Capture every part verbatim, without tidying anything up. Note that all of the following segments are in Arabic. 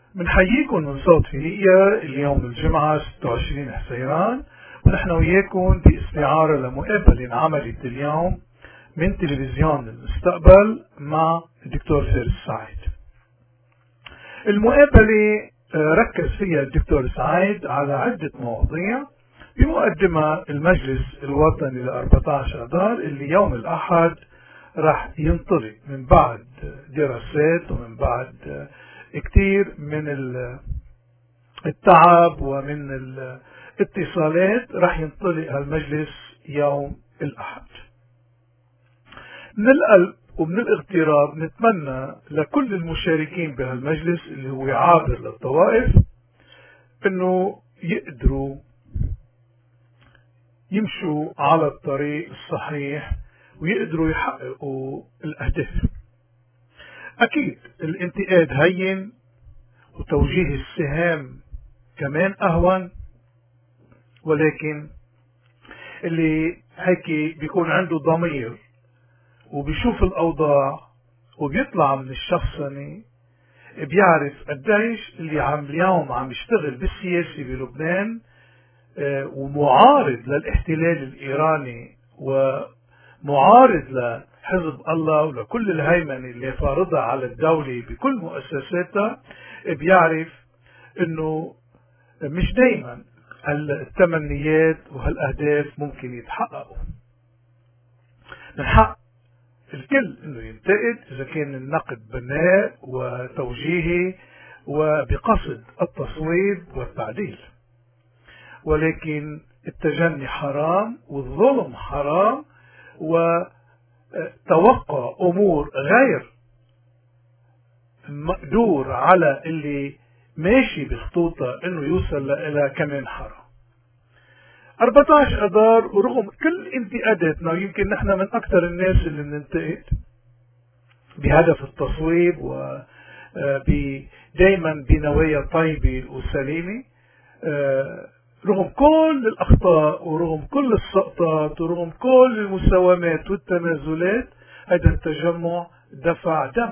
بنحييكم من صوت فينيقيا اليوم الجمعة ستة وعشرين حزيران، ونحن وياكم باستعارة لمقابلة انعملت اليوم من تلفزيون المستقبل مع الدكتور فارس سعيد. المقابلة ركز فيها الدكتور سعيد على عدة مواضيع، بمقدمة المجلس الوطني ل أربعة عشر آذار اللي يوم الأحد راح ينطلق من بعد دراسات ومن بعد كتير من التعب ومن الاتصالات، راح ينطلق هالمجلس يوم الأحد. من القلب ومن الاغتراب نتمنى لكل المشاركين بهالمجلس اللي هو عابر للطوائف انه يقدروا يمشوا على الطريق الصحيح ويقدروا يحققوا الأهداف. أكيد الانتقاد هين وتوجيه السهام كمان أهون، ولكن اللي هيك بيكون عنده ضمير وبيشوف الأوضاع وبيطلع من الشخصنة بيعرف قديش اللي عم اليوم عم يشتغل بالسياسة بلبنان ومعارض للاحتلال الإيراني ومعارض لحزب الله ولكل الهيمنة اللي فارضها على الدولة بكل مؤسساتها، بيعرف انه مش دايما التمنيات وهالأهداف ممكن يتحققوا. من حق الكل انه ينتقد اذا كان النقد بناء وتوجيهي وبقصد التصويب والتعديل، ولكن التجني حرام والظلم حرام، وتوقع امور غير مقدور على اللي ماشي بخطوطه انه يوصل لها كمان حرام. أربعة عشر آذار ورغم كل انتقاداتنا، ويمكن نحن من اكثر الناس اللي بننتقد بهدف التصويب و دائما بنوايا طيبه وسليمه، رغم كل الأخطاء ورغم كل السقطات ورغم كل المساومات والتنازلات، هذا التجمع دفع دم،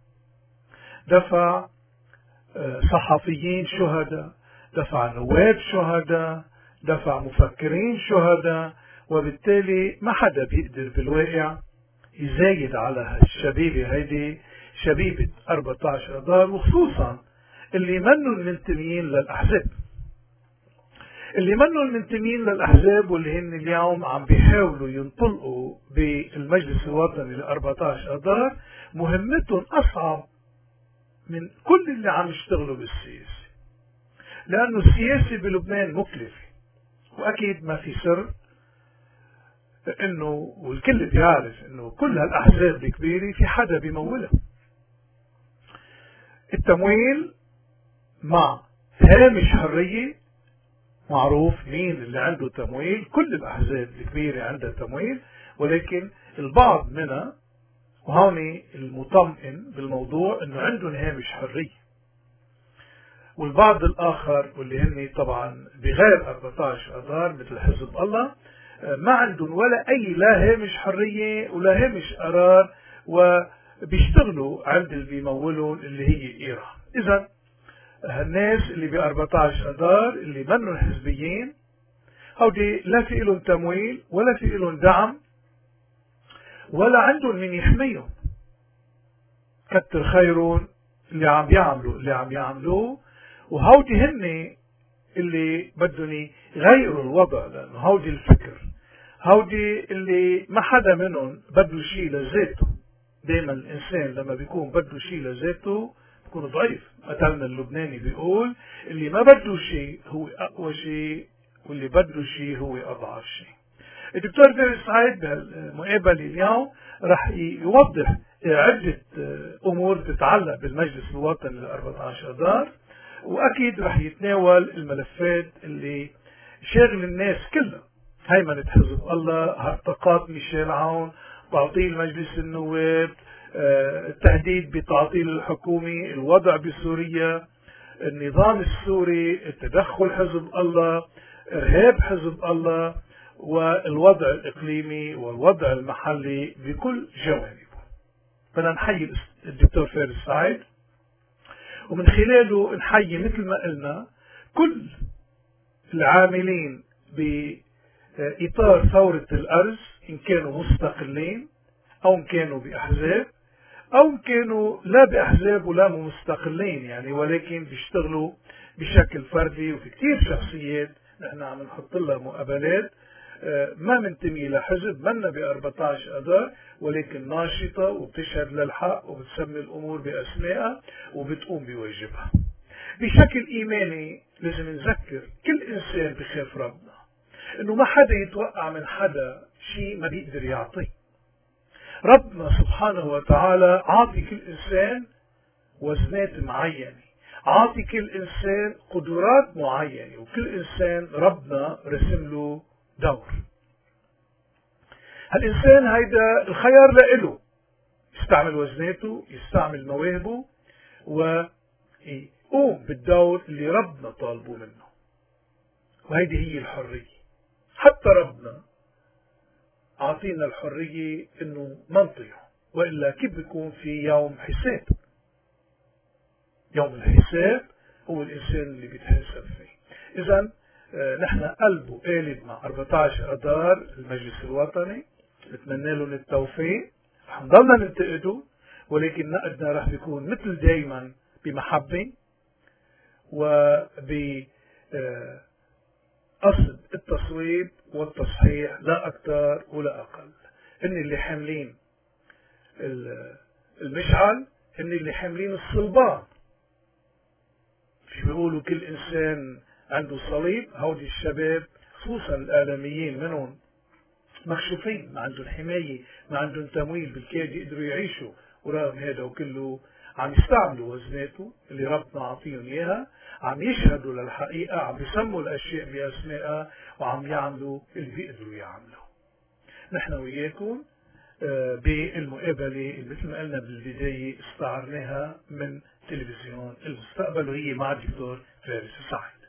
دفع صحفيين شهداء، دفع نواب شهداء، دفع مفكرين شهداء، وبالتالي ما حدا بيقدر بالواقع يزايد على الشبيبة هيدي، شبيبة أربعة عشر آذار، وخصوصا اللي منوا المنتميين للأحزاب، اللي منوا المنتمين للأحزاب واللي هن اليوم عم بيحاولوا ينطلقوا بالمجلس الوطني ل أربعة عشر آذار، مهمتهم أصعب من كل اللي عم يشتغلوا بالسياسة، لأنه السياسة بلبنان مكلفة، وأكيد ما في سر إنه والكل بيعرف إنه كل هالأحزاب الكبيرة في حدا بيمولها. التمويل مع هامش حرية، معروف مين اللي عنده تمويل، كل الأحزاب الكبيرة عندها تمويل، ولكن البعض منها وهون المطمئن بالموضوع انه عندهم هامش حرية، والبعض الآخر واللي هن طبعا بغير أربعة عشر آذار مثل حزب الله ما عندهم ولا أي لا هامش حرية ولا هامش قرار، وبيشتغلوا عند اللي بيمولون اللي هي إيران. إذا هالناس اللي ب أربعة عشر آذار اللي منهم حزبيين، هودي لا في لهم تمويل ولا في لهم دعم ولا عندهم من يحميهم، كتر خيرون اللي عم يعملوا اللي عم يعملوه، وهودي هن اللي بدهم يغيروا الوضع، لأنه هودي الفكر، هودي اللي ما حدا منهم بده شيء لذاته. دايما الإنسان لما بيكون بده شيء لذاته بيكون ضعيف، مثلنا اللبناني بيقول اللي ما بده شيء هو أقوى شيء، واللي بده شيء هو أضعف شيء. الدكتور فارس سعيد بهالمقابلة اليوم رح يوضح عدة أمور تتعلق بالمجلس الوطني ل أربعة عشر آذار، وأكيد رح يتناول الملفات اللي شاغل الناس كلها، هيمنة حزب الله، هرطقات ميشيل عون، تعطيل مجلس النواب، التهديد بتعطيل الحكومة، الوضع بسوريا، النظام السوري، التدخل حزب الله، إرهاب حزب الله، والوضع الإقليمي والوضع المحلي بكل جوانبه. بدنا نحيي الدكتور فارس سعيد ومن خلاله نحيي مثل ما قلنا كل العاملين بإطار ثورة الأرز، إن كانوا مستقلين أو إن كانوا بأحزاب أو إن كانوا لا بأحزاب ولا مستقلين يعني، ولكن بيشتغلوا بشكل فردي. وفي كثير شخصيات نحن عم نحط لها مقابلات ما منتمي لحزب، منا ب أربعة عشر أذار، ولكن ناشطة وبتشهد للحق وبتسمي الأمور بأسمائها وبتقوم بواجبها. بشكل إيماني لازم نذكر كل إنسان بخاف ربنا إنه ما حدا يتوقع من حدا شيء ما بيقدر يعطيه. ربنا سبحانه وتعالى عاطي كل إنسان وزنات معينة، عاطي كل إنسان قدرات معينة، وكل إنسان ربنا رسم له دور. هالإنسان هيدا الخيار لإله، يستعمل وزناته، يستعمل مواهبه، ويقوم بالدور اللي ربنا طالبه منه. وهيدي هي الحرية. حتى ربنا عاطينا الحرية إنه ما نطيعه، وإلا كيف بيكون في يوم حساب؟ يوم الحساب هو الإنسان اللي بيتحاسب فيه. إذن نحن قلبه قالب مع أربعة عشر أذار المجلس الوطني، نتمنى لهم التوفيق. رح نضلنا ننتقده، ولكن نقدنا رح بيكون مثل دايما بمحبة وبقصد التصويب والتصحيح، لا أكثر ولا أقل. إن اللي حاملين المشعل، إن اللي حاملين الصلبان. مش بيقولوا كل إنسان عنده صليب؟ هودي الشباب خصوصا الإعلاميين منهم مكشوفين، ما عندهم حماية، ما عندهم تمويل، بالكاد يقدروا يعيشوا، ورغم هذا وكله عم يستعملوا وزناته اللي ربنا عطيهم إياها، عم يشهدوا للحقيقة، عم يسموا الأشياء بأسمائها، وعم يعملوا اللي بيقدروا يعملوا. نحن وياكم بالمقابلة مثل ما قلنا بالبداية استعرناها من تلفزيون المستقبل، وهي مع الدكتور فارس سعيد.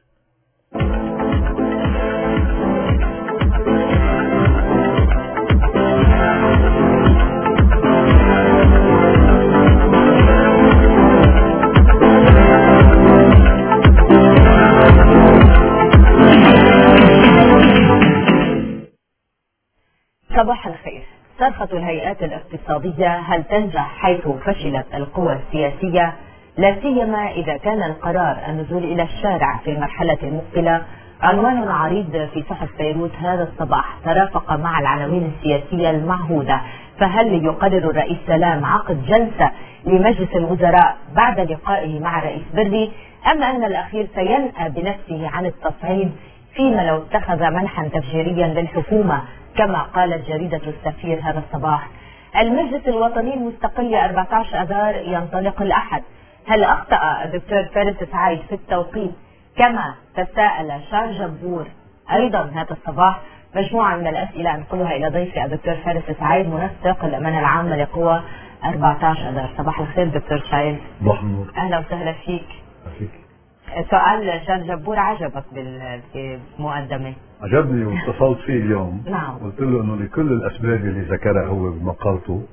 صباح الخير. صرخة الهيئات الاقتصادية هل تنجح حيث فشلت القوى السياسية، لا سيما إذا كان القرار النزول إلى الشارع في المرحلة المقبلة؟ عنوان عريض في صحف بيروت هذا الصباح ترافق مع العناوين السياسية المعهودة. فهل يقرر الرئيس سلام عقد جلسة لمجلس الوزراء بعد لقائه مع الرئيس بري، أم أن الأخير سينأى بنفسه عن التصعيد فيما لو اتخذ منحا تفجيريا للحكومة كما قالت جريدة السفير هذا الصباح؟ المجلس الوطني المستقل أربعة عشر أذار ينطلق الأحد. هل أخطأ الدكتور فارس سعيد في التوقيت كما تساءل شار جبور أيضا هذا الصباح؟ مجموعة من الأسئلة أنقلها إلى ضيفي الدكتور فارس سعيد منسق الأمانة العامة لقوى أربعة عشر أذار. صباح الخير دكتور سعيد. صباح النور. أهلا وسهلا فيك. فيك. سؤال شار جبور عجبك بالمقدمة؟ عجبني واتصلت فيه اليوم. نعم. قلت له انه لكل الاسباب اللي ذكرها هو بمقالته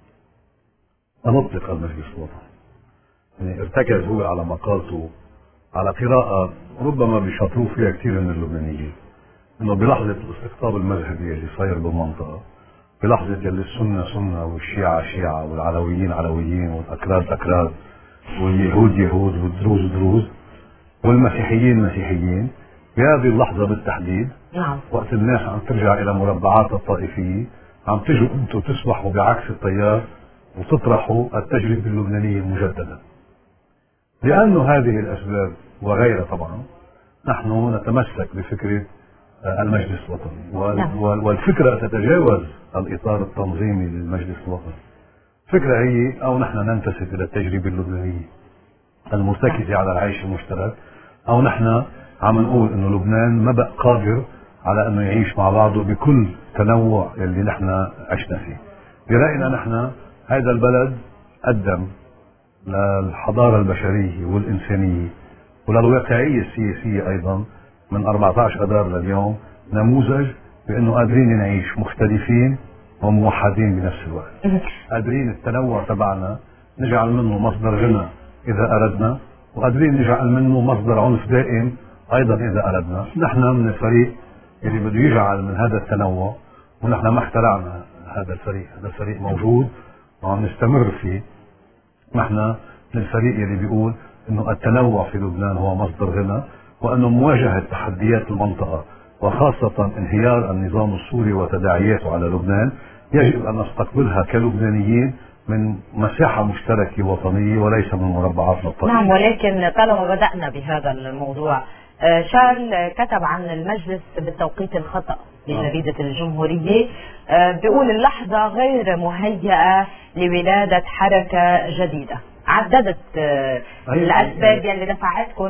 انطلق المجلس الوطني. يعني ارتكز هو على مقالته على قراءة ربما بيشاطروه فيها كثير من اللبنانيين، انه بلحظة الاستقطاب المذهبي اللي صاير بالمنطقة، بلحظة اللي السنة سنة والشيعة شيعة والعلويين علويين والاكراد اكراد واليهود يهود والدروز دروز والمسيحيين مسيحيين، بهذه اللحظة بالتحديد نعم. وقت الناس عم ترجع إلى مربعات الطائفية، عم تجوا أنتم تسبحوا بعكس التيار وتطرحوا التجربة اللبنانية مجددا. لأنه هذه الأسباب وغيرها طبعا نحن نتمسك بفكرة المجلس الوطني، والفكرة تتجاوز الإطار التنظيمي للمجلس الوطني. الفكرة هي أو نحن ننتسب إلى التجربة اللبنانية المرتكزة على العيش المشترك، أو نحن عم نقول إنه لبنان ما بقى قادر على إنه يعيش مع بعضه بكل تنوع اللي نحن عشنا فيه. برأينا نحن هذا البلد قدم للحضارة البشرية والإنسانية وللواقعية السياسية أيضا من أربعة عشر أذار لليوم نموذج بأنه قادرين نعيش مختلفين وموحدين بنفس الوقت. قادرين التنوع تبعنا نجعل منه مصدر غنى إذا أردنا، وقادرين نجعل منه مصدر عنف دائم ايضا اذا اردنا. نحن من الفريق اللي بده يجعل من هذا التنوع، ونحن ما اخترعنا هذا الفريق، هذا الفريق موجود وعم نستمر فيه. نحن من الفريق اللي بيقول انه التنوع في لبنان هو مصدر غنى، وانه مواجهة تحديات المنطقة وخاصة انهيار النظام السوري وتداعياته على لبنان يجب ان نستقبلها كلبنانيين من مساحة مشتركة وطنية وليس من مربعاتنا الطائفية. نعم، ولكن طالما بدأنا بهذا الموضوع، شارل كتب عن المجلس بالتوقيت الخطأ بجريدة الجمهورية، بيقول اللحظة غير مهيئة لولادة حركة جديدة. عددت الأسباب اللي دفعتكم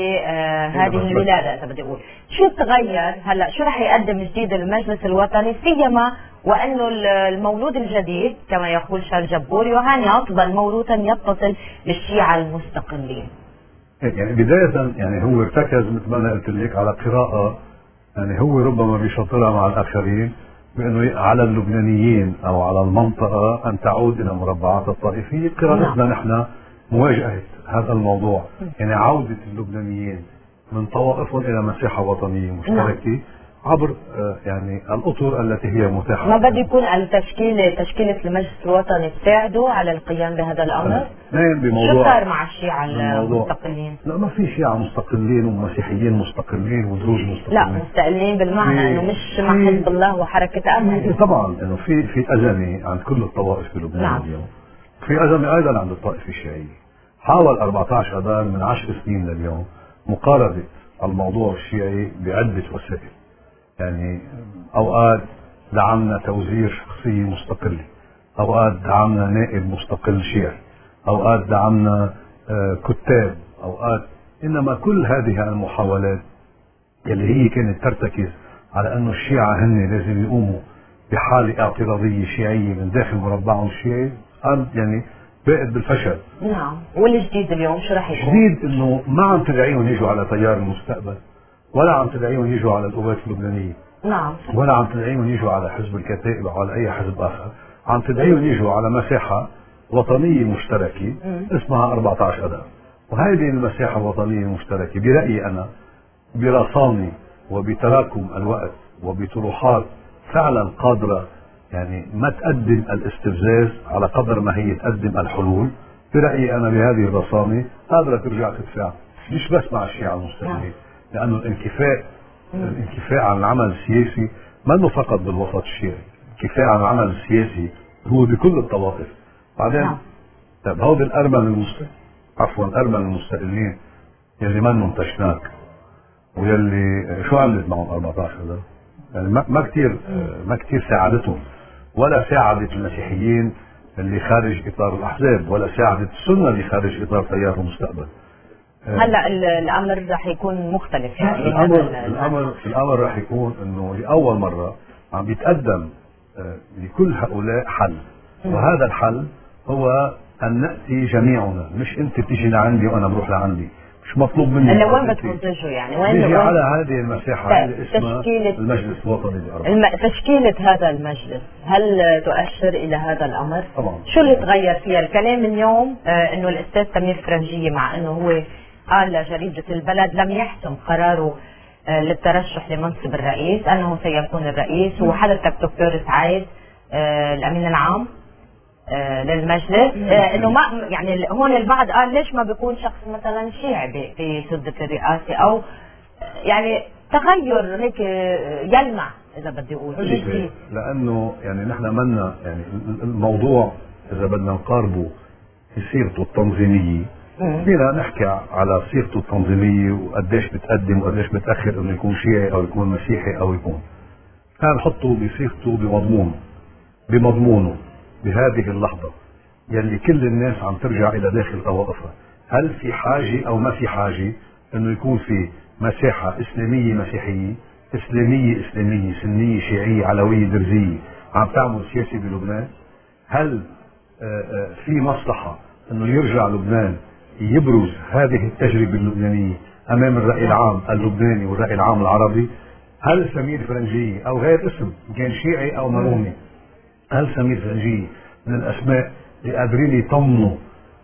لهذه الولادة. إذا بدي أقول شو تغير هلا، شو رح يقدم جديد المجلس الوطني، سيما وأنه المولود الجديد كما يقول شارل جبور يهاني أفضل موروثا يتصل بالشيعة المستقلين. يعني بداية يعني هو ارتكز مثل ما أنا قلت لك على قراءة، يعني هو ربما بيشطرها مع الآخرين بأنه على اللبنانيين أو على المنطقة أن تعود إلى مربعات الطائفية. قراءتنا نحن مواجهة هذا الموضوع، يعني عودة اللبنانيين من طوائفهم إلى مساحة وطنية مشتركة عبر يعني الأطر التي هي متاحة. ما بده يكون التشكيلة تشكيلة المجلس الوطني تساعده على القيام بهذا الأمر؟ نعم. بموضوع شو صار مع الشيعة المستقلين؟ لا، ما في شيعة مستقلين ومسيحيين مستقلين ودروز مستقلين. لا، مستقلين بالمعنى انه مش مع حزب الله وحركة امل. طبعا انه في في أزمة عند كل الطوائف في لبنان. نعم. اليوم في أزمة ايضا عند الطائفة الشيعية. حاول أربعة عشر اذار من عشر سنين لليوم مقاربة الموضوع الشيعي بعدة وسائل. يعني اوقات دعمنا توزير شخصية مستقلة، اوقات دعمنا نائب مستقل شيعي، اوقات دعمنا آه كتاب، اوقات، انما كل هذه المحاولات اللي هي كانت ترتكز على انه الشيعة هن لازم يقوموا بحالة اعتراضية شيعية من داخل مربعهم الشيعي، يعني بقت بالفشل. نعم. والجديد اليوم شو رح يكون؟ جديد انه ما عم تدعيهم يجوا على تيار المستقبل، ولا عم تدعيهم يجوا على القوات اللبنانية. نعم. ولا عم تدعيهم يجوا على حزب الكتائب او على اي حزب اخر، عم تدعيهم يجوا على مساحة وطنية مشتركة اسمها أربعة عشر اذار. وهذه المساحة الوطنية المشتركة برأيي انا برصاني وبتراكم الوقت وبطروحات فعلا قادرة يعني ما تقدم الاستفزاز على قدر ما هي تقدم الحلول، برأيي انا بهذه الرصانة قادرة ترجع تدفع مش بس مع الشيعة المستقلين، لانه الانكفاء الانكفاء عن العمل السياسي ما انه فقط بالوسط الشيعي، الانكفاء عن العمل السياسي هو بكل الطوائف. بعدين طيب هودي الارمن المست عفوا الارمن المستقلين يلي منهم تشناك ويلي شو عملت معهم أربعة عشر اذار؟ يعني ما ما كثير ما كثير ساعدتهم، ولا ساعدت المسيحيين اللي خارج اطار الاحزاب، ولا ساعدت السنه اللي خارج اطار تيار المستقبل. هلا الامر رح يكون مختلف يعني. الامر الامر الامر رح يكون انه لاول مره عم بيتقدم لكل هؤلاء حل، وهذا الحل هو ان ناتي جميعنا، مش انت تيجي لعندي وانا بروح لعندي، مش مطلوب مني. هلا وين بدكم تجوا يعني؟ وين نجي على هذه المساحه اللي اسمها المجلس الوطني الم... تشكيله هذا المجلس، هل تؤشر الى هذا الامر؟ طبعا. شو اللي تغير فيها؟ الكلام اليوم آه انه الاستاذ سمير فرنجيه مع انه هو قال لجريدة البلد لم يحسم قراره آه للترشح لمنصب الرئيس انه سيكون الرئيس، وحضرتك دكتور سعيد آه الامين العام آه للمجلس، آه انه ما يعني هون البعض قال ليش ما بيكون شخص مثلا شيعي في سدة الرئاسة، او يعني تغير هيك يلمع اذا بدي اقول. لانه يعني نحن منا يعني الموضوع اذا بدنا نقاربه بسيرته التنظيمية، فينا نحكي على سيرته التنظيمية وقديش بتقدم وقديش بتأخر انه يكون شيعي او يكون مسيحي او يكون، كان نحطه بسيرته بمضمونه بمضمونه بهذه اللحظة يلي كل الناس عم ترجع الى داخل طوائفها. هل في حاجة او ما في حاجة انه يكون في مساحة اسلامية مسيحية، اسلامية اسلامية، سنية شيعية علوية درزية عم تعمل سياسي بلبنان؟ هل في مصلحة انه يرجع لبنان يبرز هذه التجربة اللبنانية امام الرأي العام اللبناني والرأي العام العربي؟ هل سمير فرنجية او غير اسم كان شيعي او مروني، هل سمير فرنجية من الاسماء اللي قادرين يطمنوا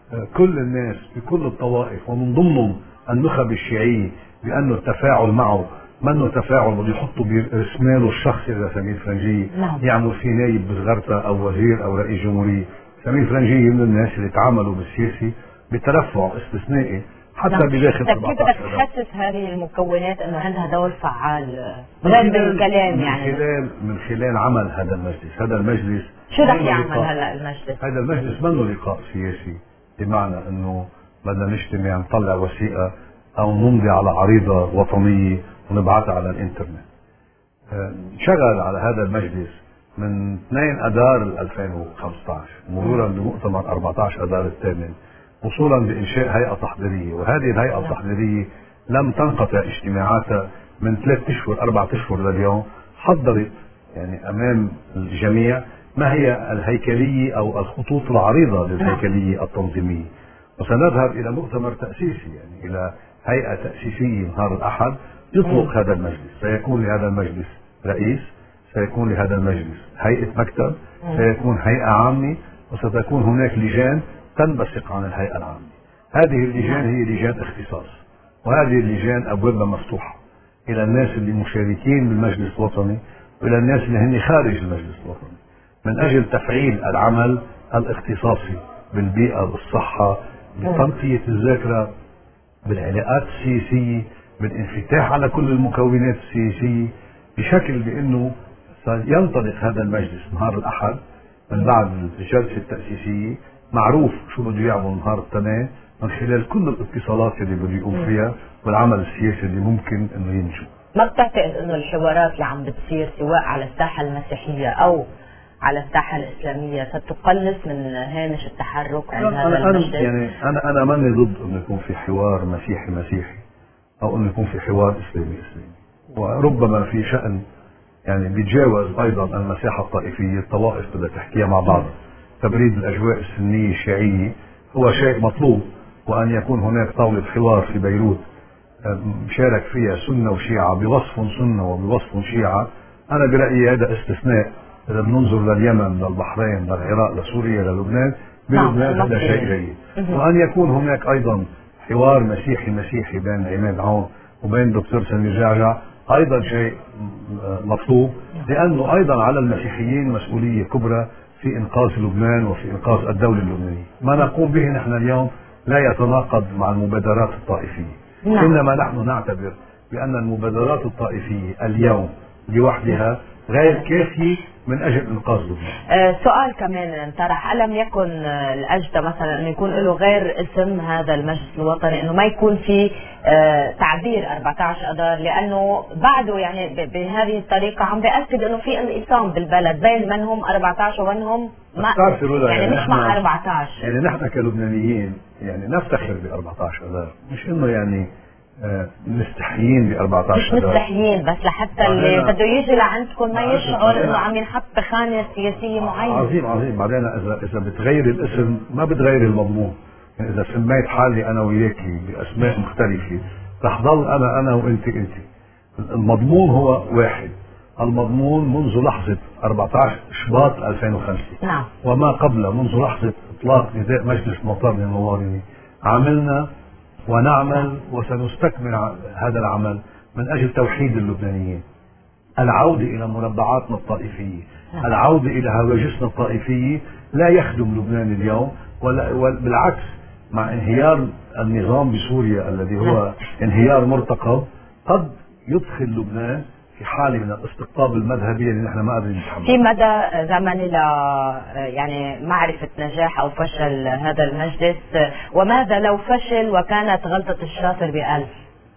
كل الناس بكل الطوائف ومن ضمنهم النخب الشيعية بأنه التفاعل معه منه تفاعل بده يحطوا برسماله الشخصي لسمير فرنجية نعم. يعمل فيه نايب بصغرته أو وزير أو رئيس جمهورية. سمير فرنجية من الناس اللي تعاملوا بالسياسي بترفع استثنائي حتى نعم. بداخل كيف بدك تحسس هذه المكونات انه عندها دور فعال غير بالكلام يعني؟ من خلال من خلال عمل هذا المجلس. هذا المجلس شو رح يعمل هلا المجلس؟ هذا المجلس منه لقاء سياسي، بمعنى انه بدنا نجتمع نطلع وثيقة او نمضي على عريضة وطنية ونبعثها على الانترنت. شغل على هذا المجلس من اثنين اذار ألفين وخمسة عشر مرورا بمؤتمر أربعة عشر اذار الثامن، وصولا بانشاء هيئة تحضيرية. وهذه الهيئة التحضيرية لم تنقطع اجتماعاتها من ثلاث اشهر اربع اشهر لليوم. حضرت يعني امام الجميع ما هي الهيكلية او الخطوط العريضة للهيكلية التنظيمية. وسنذهب الى مؤتمر تأسيسي يعني الى هيئة تأسيسية نهار الاحد يطلق هذا المجلس. سيكون لهذا المجلس رئيس، سيكون لهذا المجلس هيئة مكتب، سيكون هيئة عامة، وستكون هناك لجان تنبثق عن الهيئة العامة. هذه اللجان هي لجان اختصاص، وهذه اللجان ابوابها مفتوحة الى الناس اللي مشاركين بالمجلس الوطني والى الناس اللي هن خارج المجلس الوطني من اجل تفعيل العمل الاختصاصي بالبيئة، بالصحة، بتنقية الذاكرة، بالعلاقات السياسية، بالانفتاح على كل المكونات السياسية، بشكل بانه سينطلق هذا المجلس نهار الاحد من بعد الجلسة التأسيسية معروف شو بده يعمل نهار التنين من خلال كل الاتصالات اللي بده يقوم فيها والعمل السياسي اللي ممكن انه ينجو. ما بتعتقد انه الحوارات اللي عم بتصير سواء على الساحة المسيحية او على الساحة الإسلامية ستقلص من هامش التحرك عند هذا المجلس؟ يعني أنا أنا ماني ضد إنه يكون في حوار مسيحي مسيحي أو إنه يكون في حوار إسلامي إسلامي، وربما في شأن يعني بيتجاوز أيضا المساحة الطائفية. الطوائف بدها تحكيها مع بعض. تبريد الأجواء السنية الشيعية هو شيء مطلوب، وأن يكون هناك طاولة حوار في بيروت شارك فيها سنة وشيعة بوصف سنة وبوصف شيعة. أنا برأيي هذا استثناء. إذا بننظر لليمن، للبحرين، للعراق، لسوريا، للبنان، بلبنان هذا شيء جيد. وأن يكون هناك أيضا حوار مسيحي مسيحي بين عماد عون وبين دكتور سمير جعجع أيضا شيء مطلوب، لأنه أيضا على المسيحيين مسؤولية كبرى في إنقاذ لبنان وفي إنقاذ الدولة اللبنانية. ما نقوم به نحن اليوم لا يتناقض مع المبادرات الطائفية. نعم. إنما نحن نعتبر بأن المبادرات الطائفية اليوم لوحدها غير كافية من أجل إنقاذ لبنان. آه سؤال كمان انطرح، ألم يكن آه الأجدى مثلا أنه يكون له غير اسم هذا المجلس الوطني، أنه ما يكون في آه تعبير أربعة عشر أذار، لأنه بعده يعني بهذه الطريقة عم بيأكد أنه في انقسام بالبلد بين من هم أربعة عشر ومن هم ما يعني, يعني مش مع أربعة عشر. يعني نحن كلبنانيين يعني نفتخر ب أربعة عشر أذار، مش إنه يعني آه مستحيين ب أربعة عشر مش مستحيين، بس لحتى اللي بده يجي لعندكم ما يشعر انه عم ينحط بخانه سياسيه معينه. عظيم عظيم. بعدين اذا اذا بتغير الاسم ما بتغير المضمون. يعني اذا سميت حالي انا وياكي باسماء مختلفه رح ضل انا انا وانت انت. المضمون هو واحد. المضمون منذ لحظه أربعة عشر شباط ألفين وخمسة نعم. وما قبل، منذ لحظه اطلاق نداء مجلس مطار الموارني عملنا ونعمل وسنستكمل هذا العمل من أجل توحيد اللبنانيين، العودة إلى مربعاتنا الطائفية، العودة إلى هواجسنا الطائفية. لا يخدم لبنان اليوم، بالعكس مع انهيار النظام بسوريا الذي هو انهيار مرتقب قد يدخل لبنان في حالة من الاستقطاب المذهبي اللي نحن ما قادرين نتحمل. في مدى زمني ل يعني معرفة نجاح أو فشل هذا المجلس، وماذا لو فشل وكانت غلطة الشاطر بألف؟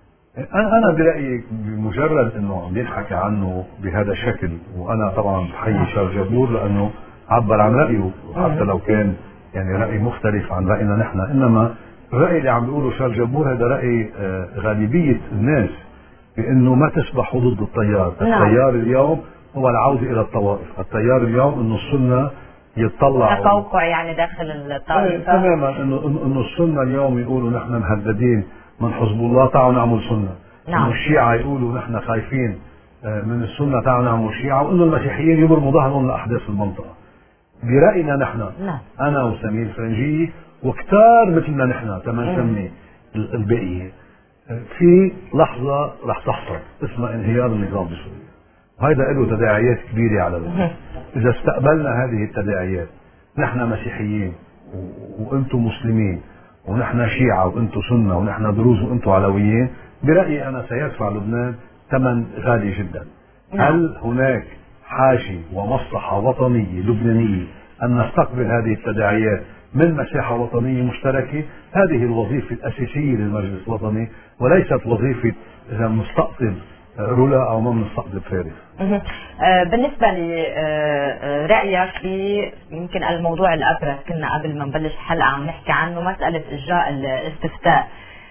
أنا برأيي بمجرد أنه عم ينحكى عنه بهذا الشكل، وأنا طبعا بحيي شارل جابور لأنه عبر عن رأيه وحتى لو كان يعني رأي مختلف عن رأينا نحن، إنما الرأي اللي عم بيقوله شارل جابور هذا رأي غالبية الناس بأنه ما تسبحوا ضد التيار. التيار اليوم هو العودة إلى الطوائف. التيار اليوم أنه السنة يتطلع تقوقع يعني داخل الطائفة تماما، أنه أنه السنة اليوم يقولوا نحن مهددين من حزب الله تعالوا نعمل سنة. نعم. انه الشيعة يقولوا نحن خايفين من السنة تعالوا نعمل شيعة، وانه المسيحيين يبرموا ظهرهم لاحداث المنطقة. برأينا نحن نعم. انا وسمير فرنجي وكتار مثلنا نحن تما نسمي الباقيين في لحظة رح تحصل اسمها انهيار النظام بسوريا، وهذا له تداعيات كبيرة على الوطن. إذا استقبلنا هذه التداعيات نحن مسيحيين وأنتم مسلمين ونحن شيعة وأنتم سنة ونحن دروز وأنتم علويين، برأيي أنا سيدفع لبنان ثمن غالي جدا. هل هناك حاجة ومصلحة وطنية لبنانية أن نستقبل هذه التداعيات من مساحة وطنية مشتركة؟ هذه الوظيفة الأساسية للمجلس الوطني، وليست وظيفة إذا مستقطب رولا أو ما مستقطب فارس. بالنسبة لرأيك في يمكن الموضوع الأبرز كنا قبل ما نبلش الحلقة عم نحكي عنه، مسألة إجراء الاستفتاء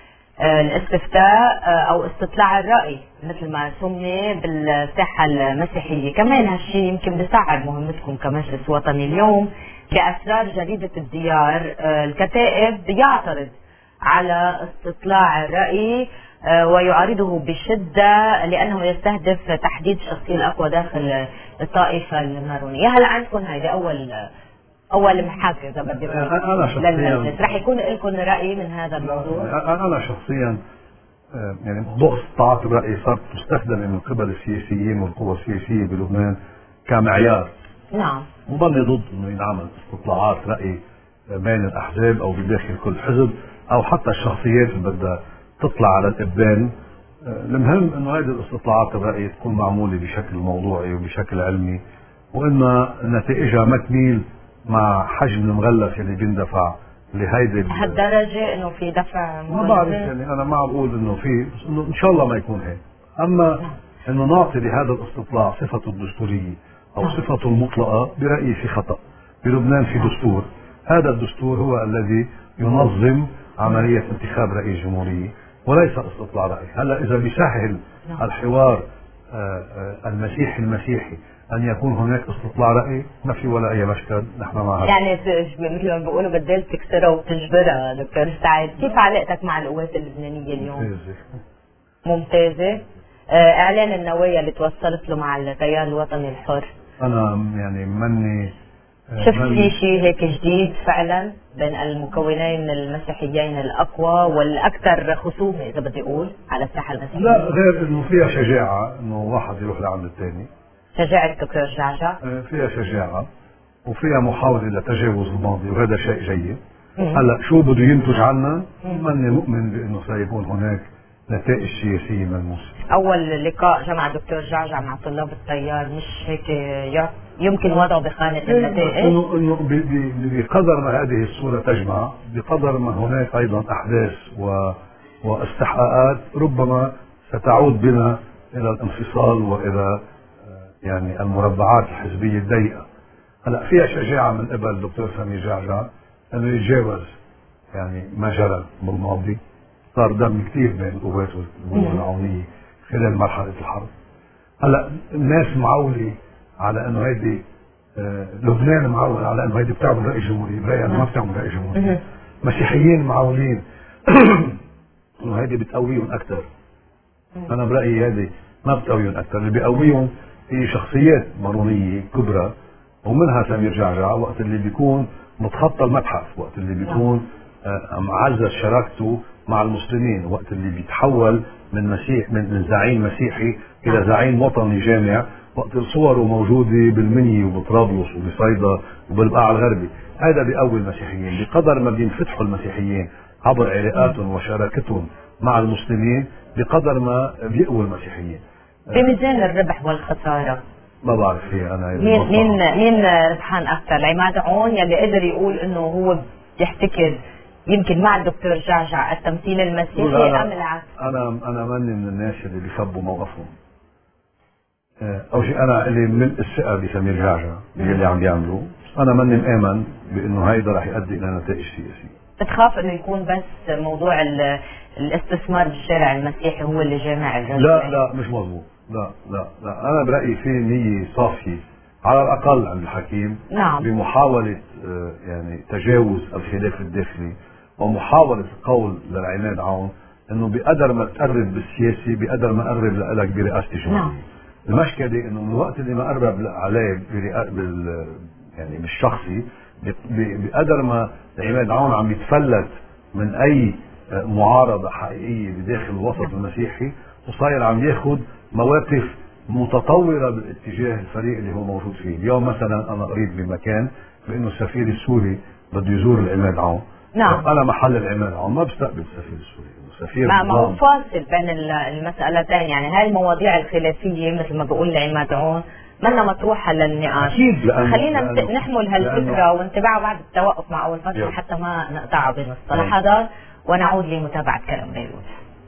الاستفتاء أو استطلاع الرأي مثل ما سمي بالساحة المسيحية. كمان هالشيء يمكن بيصعب مهمتكم كمجلس وطني. اليوم بأسرار جريدة الديار الكتائب يعترض على استطلاع الرأي ويعارضه بشدة لأنه يستهدف تحديد الشخصية الأقوى داخل الطائفة المارونية. هل عندكم هذه أول أول محاكي إذا بدي أقول للمجلس رح يكون لكم رأي من هذا الموضوع؟ أنا شخصيا يعني موضوع استطلاعات الرأي صارت تستخدم من قبل السياسيين والقوى السياسية بلبنان كمعيار. نعم. وظني ضد إنه ينعمل استطلاعات رأي بين الأحزاب أو بداخل كل حزب أو حتى الشخصيات اللي بدها تطلع على الإبان. المهم إنه هذه الاستطلاعات الرأي تكون معمولة بشكل موضوعي وبشكل علمي، وإن نتائجها ما تميل مع حجم المغلف اللي بيندفع لهيدي لهالدرجة إنه في دفع. ما بعرف يعني أنا ما عم بقول إنه في، إنه إن شاء الله ما يكون هيك، أما إنه نعطي لهذا الاستطلاع صفته الدستورية أو صفته المطلقة برأيي في خطأ. بلبنان في دستور، هذا الدستور هو الذي ينظم عملية انتخاب رئيس جمهورية وليس استطلاع رأي. هلا إذا بيسهل الحوار المسيحي المسيحي أن يكون هناك استطلاع رأي ما في ولا أي مشكل، نحن مع هذا. يعني مثل ما بيقولوا بدل تكسرها وتجبرها. دكتور سعيد، كيف علاقتك مع القوات اللبنانية اليوم؟ ممتازة. ممتازة. إعلان النوايا اللي توصلت له مع التيار الوطني الحر، أنا يعني مني شفت في شيء هيك جديد فعلا بين المكونين المسيحيين الأقوى والأكثر خصومة إذا بدي أقول على الساحة المسيحية؟ لا، غير إنه فيها شجاعة إنه واحد يروح لعند الثاني. شجاعة دكتور جعجع؟ فيها شجاعة وفيها محاولة لتجاوز الماضي، وهذا شيء جيد. هلا شو بده ينتج عنا؟ ماني مؤمن بأنه سيكون هناك نتائج سياسية ملموسة. أول لقاء جمع دكتور جعجع مع طلاب التيار مش هيك يمكن وضعه بخانة النتائج؟ إنه إنه بقدر ما هذه الصورة تجمع، بقدر ما هناك أيضا أحداث و واستحقاقات ربما ستعود بنا إلى الانفصال وإلى يعني المربعات الحزبية الضيقة. هلا فيها شجاعة من قبل الدكتور سمير جعجع انه يتجاوز يعني ما جرى بالماضي. صار دم كثير بين القوات والقوات العونية خلال مرحلة الحرب. هلا الناس معولة على انه هيدي آه لبنان معول على انه هيدي بتعمل رئيس جمهورية، برأيي ما بتعمل رئيس جمهورية. مسيحيين معولين انه هيدي بتقويهم اكثر. انا برأيي هيدي ما بتقويهم اكثر، اللي بيقويهم هي شخصيات مارونية كبرى ومنها سمير جعجع، وقت اللي بيكون متخطى المتحف، وقت اللي بيكون معزز شراكته مع المسلمين، وقت اللي بيتحول من مسيح من, من زعيم مسيحي الى زعيم وطني جامع، وقت صوره موجوده بالمنيا وبطرابلس وبصيدا وبالبقاع الغربي. هذا بيقوي المسيحيين. بقدر ما بينفتحوا المسيحيين عبر علاقاتهم وشراكتهم مع المسلمين بقدر ما بيقووا المسيحيين. بميزان الربح والخساره ما بعرف فيها انا. مين مين مين ربحان اكثر؟ عماد عون يلي قدر يقول انه هو بيحتكر يمكن مع الدكتور جعجع التمثيل المسيحي ام العكس؟ انا انا ماني من الناس اللي بيخبوا موقفهم. اول شيء انا اللي من الثقه بسمير جعجع اللي عم بيعملوه، انا ماني مآمن بانه هيدا رح يؤدي الى نتائج سياسيه. بتخاف انه يكون بس موضوع الاستثمار بالشارع المسيحي هو اللي جامع الرجل؟ لا لا مش مضبوط. لا لا لا انا برايي في نيه صافيه على الاقل عند الحكيم. نعم. بمحاوله يعني تجاوز الخلاف الداخلي ومحاوله القول للعماد عون انه بقدر ما تقرب بالسياسي بقدر ما قرب لك برئاسه الجمهوريه. نعم. المشكله انه من الوقت اللي ما قرب عليه بال يعني بالشخصي بقدر ما العماد عون عم يتفلت من اي معارضة حقيقية بداخل الوسط المسيحي، وصاير عم ياخذ مواقف متطورة بالاتجاه الفريق اللي هو موجود فيه. اليوم مثلا انا قريت بمكان بانه السفير السوري بده يزور العماد عون. نعم. انا محل العماد عون ما بستقبل السفير السوري، السفير ما ما هو فاصل بين المسألتين، يعني هاي المواضيع الخلافية مثل ما بقول العماد عون منا مطروحة للنقاش. خلينا نحمل هالفكرة ونتبعها بعد التوقف مع أول فترة حتى ما نقطعها بين الصلاحات، ونعود لمتابعة كلام بيروت.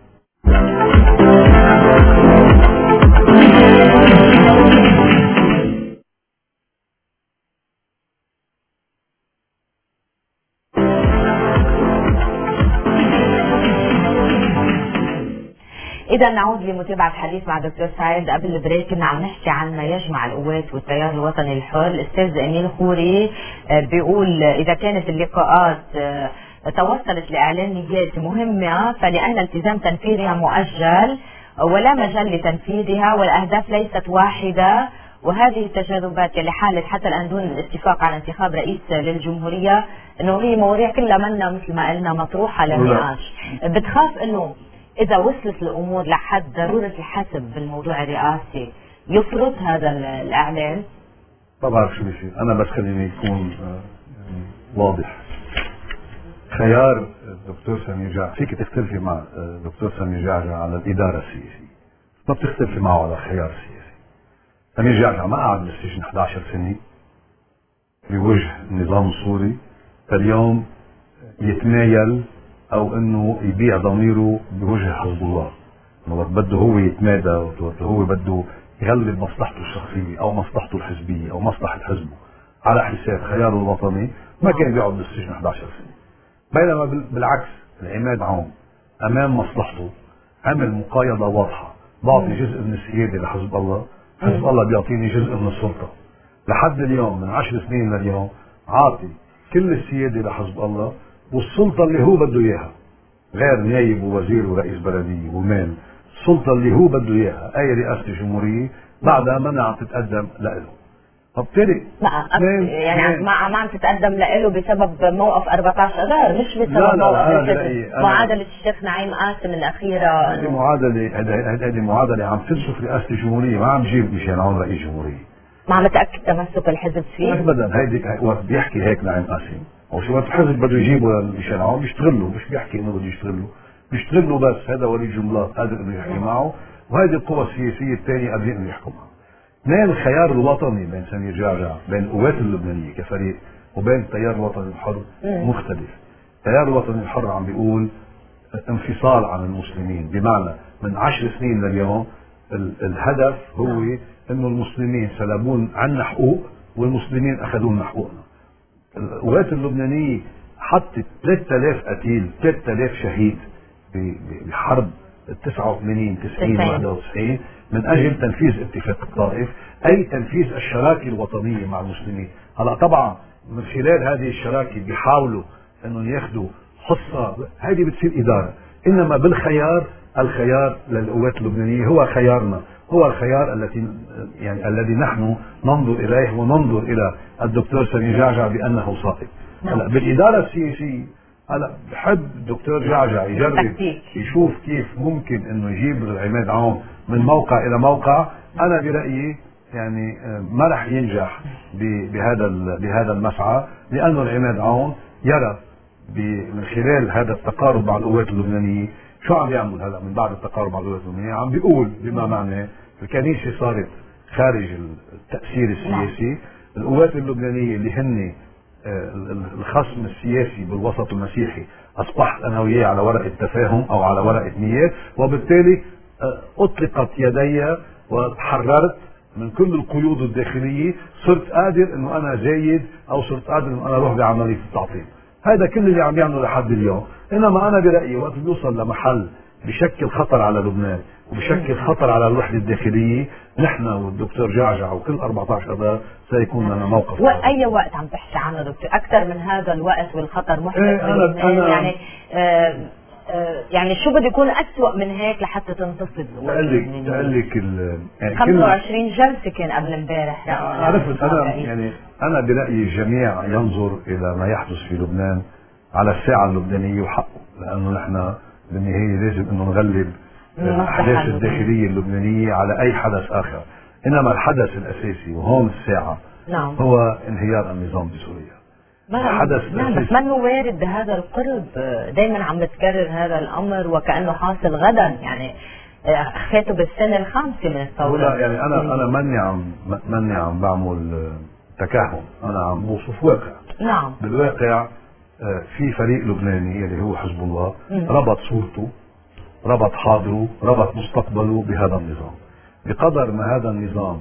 إذا نعود لمتابعة الحديث مع دكتور سعيد. قبل البريك كنا عم نحكي عن ما يجمع القوات والتيار الوطني الحر. الأستاذ أمين خوري بيقول إذا كانت اللقاءات توصلت لإعلان نيات مهمة فلأن التزام تنفيذها مؤجل ولا مجال لتنفيذها، والأهداف ليست واحدة، وهذه التجاذبات اللي حالت حتى الآن دون الاتفاق على انتخاب رئيس للجمهورية، إنه هي مواضيع كلها منا مثل ما قلنا مطروحة للنقاش. بتخاف إنه إذا وصلت الأمور لحد ضرورة الحسم بالموضوع الرئاسي يفرض هذا الإعلان؟ ما بعرف شو بيصير، أنا بس خليني يكون واضح. خيار الدكتور سمير جعجع، فيك تختلفي مع الدكتور سمير جعجع على الإدارة السياسية، ما بتختلفي معه على خيار سياسي. سمير جعجع ما قعد بالسجن إحدى عشرة سنة بوجه النظام السوري اليوم يتمايل او انه يبيع ضميره بوجه حزب الله، انه بده هو يتمادى، هو بده يغلب مصلحته الشخصيه او مصلحته الحزبيه او مصلحه حزبه على حساب خياره الوطني، ما كان بيقعد بالسجن إحدى عشرة سنه. بينما بالعكس العماد عون امام مصلحته عمل مقايضه واضحه، بعطي جزء من السياده لحزب الله، حزب الله بيعطيني جزء من السلطه. لحد اليوم من عشر سنين لليوم عاطي كل السياده لحزب الله والسلطة اللي هو بده إياها، غير نايب ووزير ورئيس بلدية ومال، السلطة اللي هو بده إياها أي رئاسة الجمهورية بعدها ما عم تتقدم لإله. فبالتالي يعني ما ما عم تتقدم لإله بسبب موقف أربعة عشر أذار، مش بسبب لا لا موقف معادلة الشيخ نعيم قاسم الأخيرة. هذه معادلة هذه معادلة عم تنسف رئاسة الجمهورية، ما عم جيب مشان عون رئيس جمهورية. ما عم متأكد تمسك الحزب فيه؟ أبدا. هيدي وقت بيحكي هيك نعيم قاسم او شو الحزب بده يجيبه مشان عون بيشتغل له، مش بيحكي انه بده يشتغل له، بيشتغل له بس. هذا ولي جملات قادر انه يحكي معه، وهذه القوى السياسيه الثانيه قادرين انه يحكوا معه. اثنين الخيار الوطني بين سمير جعجع بين القوات اللبنانيه كفريق وبين التيار الوطني الحر مختلف. التيار الوطني الحر عم بيقول انفصال عن المسلمين، بمعنى من عشر سنين لليوم الهدف هو انه المسلمين سلبون عنا حقوق والمسلمين اخذوا لنا حقوقنا. القوات اللبنانية حطت ثلاثة آلاف قتيل، ثلاثة آلاف شهيد بحرب تسعة وثمانين تسعين واحد وتسعين من اجل تنفيذ اتفاق الطائف، اي تنفيذ الشراكة الوطنية مع المسلمين. هلا طبعا من خلال هذه الشراكة بيحاولوا انهم ياخذوا حصة، هذه بتصير ادارة، انما بالخيار الخيار للقوات اللبنانية هو خيارنا، هو الخيار التي يعني الذي نحن ننظر اليه وننظر الى الدكتور سمير جعجع بانه صائب. هلا بالاداره السياسيه هلا بحب الدكتور جعجع يجرب يشوف كيف ممكن انه يجيب العماد عون من موقع الى موقع. انا برايي يعني ما رح ينجح بهذا بهذا المسعى، لانه العماد عون يرى من خلال هذا التقارب مع القوات اللبنانيه شو عم يعمل. هلا من بعد التقارب مع القوات اللبنانيه عم بيقول بما معناه الكنيسة صارت خارج التأثير السياسي، القوات اللبنانية اللي هن الخصم السياسي بالوسط المسيحي أصبحت أنا وياه على ورقة تفاهم أو على ورقة نيات، وبالتالي أطلقت يدي وتحررت من كل القيود الداخلية، صرت قادر أنه أنا زايد أو صرت قادر أنه أنا أروح بعملية التعطيل. هذا كل اللي عم يعمله لحد اليوم. إنما أنا برأيي وقت بيوصل لمحل بشكل خطر على لبنان وبشكل خطر على الوحدة الداخلية، نحن والدكتور جعجع وكل أربعة عشر أذار سيكون لنا موقف. وأي وقت عم تحكي عنه دكتور؟ أكثر من هذا الوقت والخطر محدث إيه أنا يعني آه آه يعني شو بده يكون أسوأ من هيك لحتى تنتصب؟ تقلك تقلك يعني خمسة وعشرين جلسة كان قبل امبارح. عرفت أنا يعني أنا برأيي الجميع ينظر إلى ما يحدث في لبنان على الساعة اللبنانية وحقه، لأنه نحن بالنهاية لازم إنه نغلب الأحداث الداخلية اللبنانية على أي حدث آخر. إنما الحدث الأساسي وهون الساعة نعم. هو انهيار النظام بسوريا. حدث نعم، بس منه وارد بهذا القرب، دائما عم بتكرر هذا الأمر وكأنه حاصل غدا، يعني أخذته بالسنة الخامسة من الثورة. لا يعني أنا أنا ماني عم ماني عم بعمل تكهن، أنا عم بوصف واقع. نعم. بالواقع في فريق لبناني اللي هو حزب الله ربط صورته، ربط حاضره، ربط مستقبله بهذا النظام. بقدر ما هذا النظام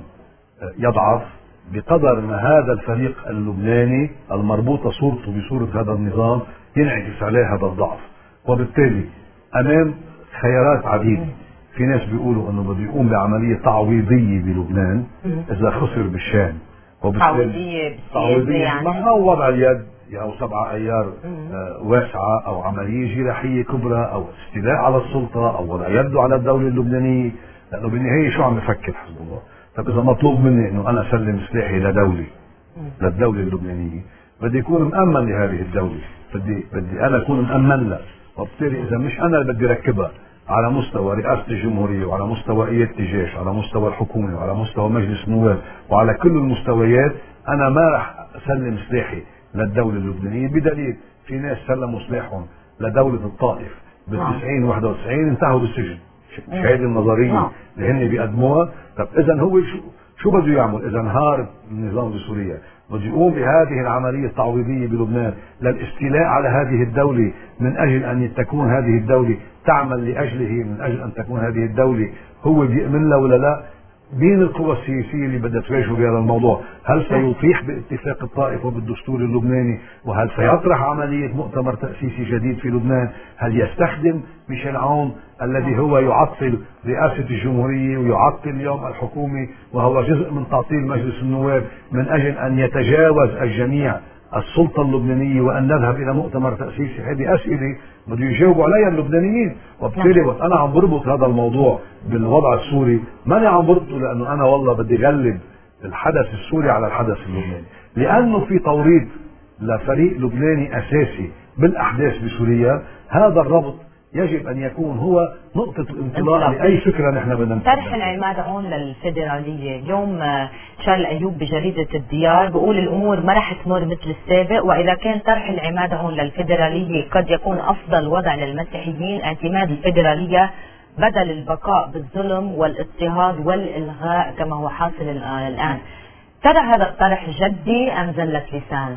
يضعف، بقدر ما هذا الفريق اللبناني المربوطة صورته بصورة هذا النظام ينعكس عليه هذا الضعف. وبالتالي أمام خيارات عديدة. في ناس بيقولوا انه بده يقوم بعملية تعويضية بلبنان اذا خسر بالشام، وبالتالي تعويضية يعني ما هو وضع اليد او سبعة ايار آه واسعة او عملية جراحية كبرى او استيلاء على السلطة او وضع يده على الدولة اللبنانية. لانه بالنهاية شو عم بفكر حزب الله؟ طب اذا مطلوب مني انه انا اسلم سلاحي لدولة للدولة اللبنانية بدي يكون مأمن لهذه الدولة، بدي بدي انا اكون مأمن لها. وبالتالي اذا مش انا اللي بدي ركبها على مستوى رئاسة الجمهورية وعلى مستوى قيادة الجيش وعلى مستوى الحكومة وعلى مستوى مجلس النواب وعلى كل المستويات، أنا ما راح أسلم سلاحي للدولة اللبنانية. بدليل في ناس سلموا سلاحهم لدولة الطائف بالتسعين واحد وتسعين انتهوا بالسجن. مش هذه النظرية اللي هن بيقدموها. طب إذا هو شو شو بده يعمل إذا انهار النظام بسوريا؟ بده يقوم بهذه العملية التعويضية بلبنان للاستيلاء على هذه الدولة من أجل أن تكون هذه الدولة تعمل لأجله، من أجل أن تكون هذه الدولة هو بيؤمن لها ولا لا؟ بين القوى السياسية اللي بدها تواجه بهذا الموضوع، هل سيطيح باتفاق الطائف وبالدستور اللبناني؟ وهل سيطرح عملية مؤتمر تأسيسي جديد في لبنان؟ هل يستخدم ميشيل عون الذي هو يعطل رئاسة الجمهورية ويعطل اليوم الحكومة وهو جزء من تعطيل مجلس النواب من أجل أن يتجاوز الجميع السلطة اللبنانية وأن نذهب إلى مؤتمر تأسيسي؟ هذه أسئلة بده يجاوبوا عليها اللبنانيين. وبالتالي وقت أنا عم بربط هذا الموضوع بالوضع السوري ماني عم بربطه لأنه أنا والله بدي غلب الحدث السوري على الحدث اللبناني، لأنه في توريط لفريق لبناني أساسي بالأحداث بسوريا. هذا الربط يجب أن يكون هو نقطة الانطلاق لأي فكرة نحن بدنا طرح العماد عون للفيدرالية. اليوم شارل أيوب بجريدة الديار بيقول الأمور ما رح تمر مثل السابق، وإذا كان طرح العماد عون للفيدرالية قد يكون أفضل وضع للمسيحيين اعتماد الفيدرالية بدل البقاء بالظلم والاضطهاد والإلغاء كما هو حاصل الآن. ترى هذا الطرح جدي أم زلة لسان؟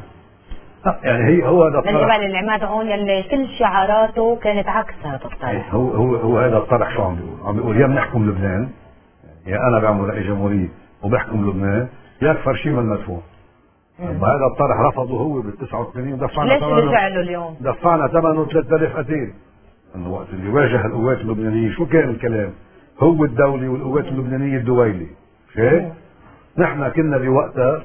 يعني هي هو هذا الطرح من جبل العماد عون اللي كل شعاراته كانت عكس هذا الطرح. هو هو هو هذا الطرح شو عم بيقول؟ عم بيقول يا بنحكم لبنان، يا انا بعمل رئيس جمهورية وبحكم لبنان، يا فرشيم المدفوع. هذا الطرح رفضه هو بال تسعة وثمانين ودفعنا ليش رجع له اليوم؟ دفعنا ثمنه ثلاثة آلاف قتيل. انه وقت اللي واجه القوات اللبنانية شو كان الكلام؟ هو الدولي والقوات اللبنانية الدويلي. شايف؟ نحن كنا بوقتها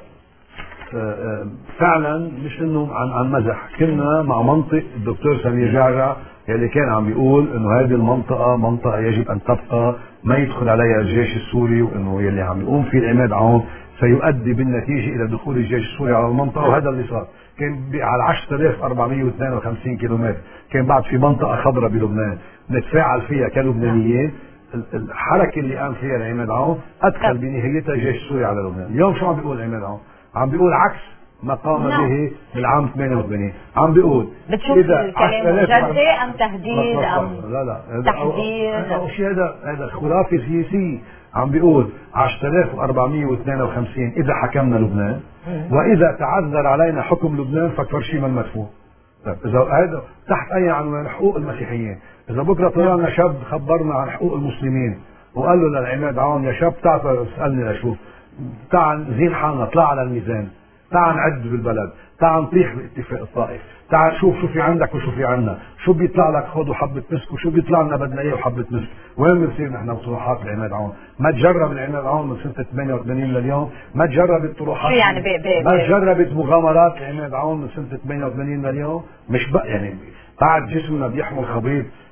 فعلا مش انه عن عن مزح، كنا مع منطق الدكتور سمير جعجع اللي كان عم بيقول انه هذه المنطقه منطقه يجب ان تبقى ما يدخل عليها الجيش السوري، وانه يلي عم يقوم فيه العماد عون سيؤدي بالنتيجه الى دخول الجيش السوري على المنطقه. وهذا اللي صار. كان على عشرة آلاف وأربعمئة واثنين وخمسين كيلومتر كان بعد في منطقه خضراء بلبنان نتفاعل فيها كلبنانيين. الحركه اللي قام فيها العماد عون ادخل بنهايتها الجيش السوري على لبنان. اليوم شو عم بيقول العماد عون؟ عم بيقول عكس ما قام به بالعام ثمانية وثمانين. عم بيقول بتشوف الكلام جدي ام تهديد ام لا لا تحذير او شيء؟ هذا هذا خرافه سياسيه. عم بيقول عشرة آلاف وأربعمئة واثنين وخمسين اذا حكمنا لبنان، واذا تعذر علينا حكم لبنان فكفرشيما المدفوع. طيب اذا هذا تحت اي عنوان؟ حقوق المسيحيين. اذا بكره طلع لنا شاب خبرنا عن حقوق المسلمين وقال له للعماد عون يا شاب تعال اسالني لشوف، تعال زين حالنا، طلع على الميزان، تعال نعد بالبلد، تعال نطيح باتفاق الطائف، تعال شوف شو في عندك وشو في عنا، شو بيطلع لك خذ وحبة مسك وشو بيطلع لنا بدنا اياه وحبة مسك. وين بنصير نحن بطروحات العماد عون؟ ما تجرب العماد عون من سنة ثمانية وثمانين لليوم، ما تجربت طروحات، يعني بي بي ما تجربت مغامرات العماد عون من سنة ثمانية وثمانين لليوم. مش بقى يعني بعد جسمنا بيحمل خبيط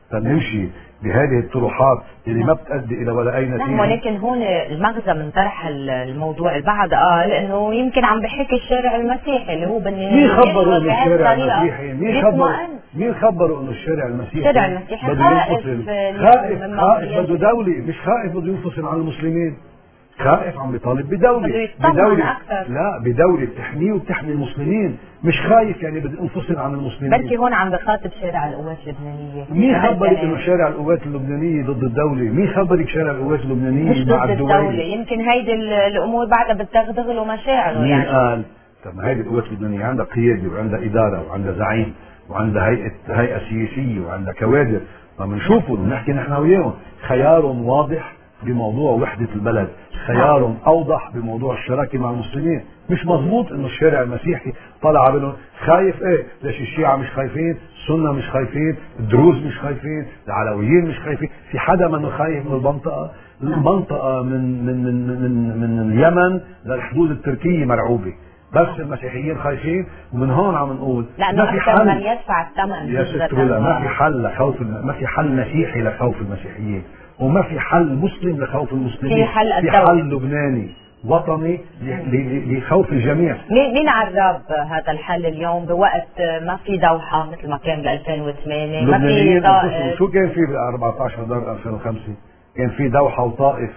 تنمشي بهذه الطروحات اللي ما بتؤدي الى ولا اي نتيجه. نعم، ولكن هون المغزى من طرح الموضوع، البعض قال انه يمكن عم بحكي الشارع المسيحي اللي هو بالنهايه مين خبروا انه الشارع المسيحي؟ مين خبروا مين خبروا انه الشارع المسيحي الشارع المسيحي بده ينفصل؟ خائف خائف بده دولة، مش خائف بده ينفصل عن المسلمين. خائف عم بيطالب بدولة بدولة لا بدولة بتحميه وبتحمي المسلمين، مش خايف يعني بده ينفصل عن المسلمين. بركي هون عم بخاطب شارع القوات اللبنانية. مين خبرك انه شارع القوات اللبنانية ضد الدولة؟ مين خبرك شارع القوات اللبنانية مش مع ضد الدولة؟ يمكن هيدي الامور بعدها بتغدغ له مشاعره. مين يعني قال؟ طب ما هيدي القوات اللبنانية عندها قيادة وعندها إدارة وعندها زعيم وعندها هيئة هيئة سياسية وعندها كوادر، ما بنشوفوا بنحكي نحن وياهم. خيارهم واضح بموضوع وحدة البلد، خيارهم أوضح بموضوع الشراكة مع المسلمين. مش مضبوط إنه الشارع المسيحي طلع بينهم خايف. إيه ليش الشيعة مش خايفين؟ السنة مش خايفين؟ الدروز مش خايفين؟ العلويين مش خايفين؟ في حدا منه خايف من المنطقة؟ المنطقة من من من من, من اليمن للحدود التركية مرعوبة، بس المسيحيين خايفين. ومن هون عم نقول ما في حل من يدفع الثمن. يا ست ولا ما في حل لخوف، ما في حل مسيحي لخوف المسيحيين، وما في حل مسلم لخوف المسلمين. في حل, في حل لبناني وطني لخوف الجميع. مين عراب هذا الحل اليوم بوقت ما في دوحة مثل ما كان ب ألفين وثمانية؟ ما في طائف. شو كان في ب أربعة عشر اذار ألفين وخمسة؟ كان في دوحة وطائف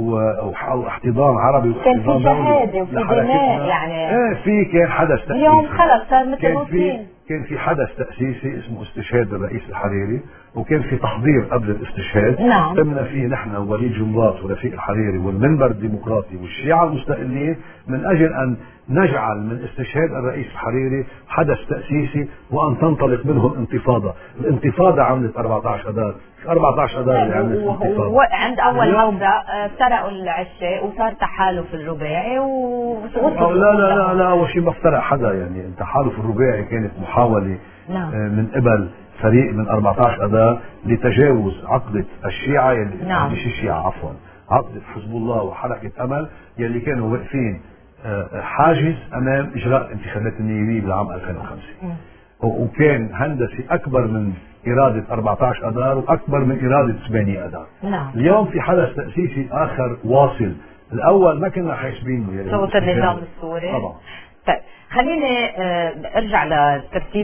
واحتضان عربي كان في شهادة وفي دماء. يعني ايه في كان حدث تأسيسي. اليوم خلص صار مثل كان روتين. في كان في حدث تأسيسي اسمه استشهاد الرئيس الحريري، وكان في تحضير قبل الاستشهاد. نعم. قمنا فيه نحن ووليد جنباط ورفيق الحريري والمنبر الديمقراطي والشيعة المستقلين من اجل ان نجعل من استشهاد الرئيس الحريري حدث تأسيسي وان تنطلق منه الانتفاضة. الانتفاضة عملت أربعة عشر اذار، أربعة عشر اذار اللي عملت الانتفاضة. عند اول مرة سرقوا العشاء وصار تحالف الرباعي وسقطوا. لا لا لا لا اول شيء ما افترق حدا. يعني التحالف الرباعي كانت محاولة نعم. من قبل فريق من أربعة عشر اذار لتجاوز عقدة الشيعة يلي نعم. مش الشيعة عفوا، عقدة حزب الله وحركة أمل يلي كانوا واقفين حاجز أمام إجراء الانتخابات النيابية بالعام ألفين وخمسة. وكان هندسي أكبر من إرادة أربعة عشر اذار وأكبر من إرادة ثمانية اذار. نعم. اليوم في حدث تأسيسي آخر واصل. الأول ما كنا حاسبين له صوت النظام السوري. طبعا. طيب خليني ارجع لترتيب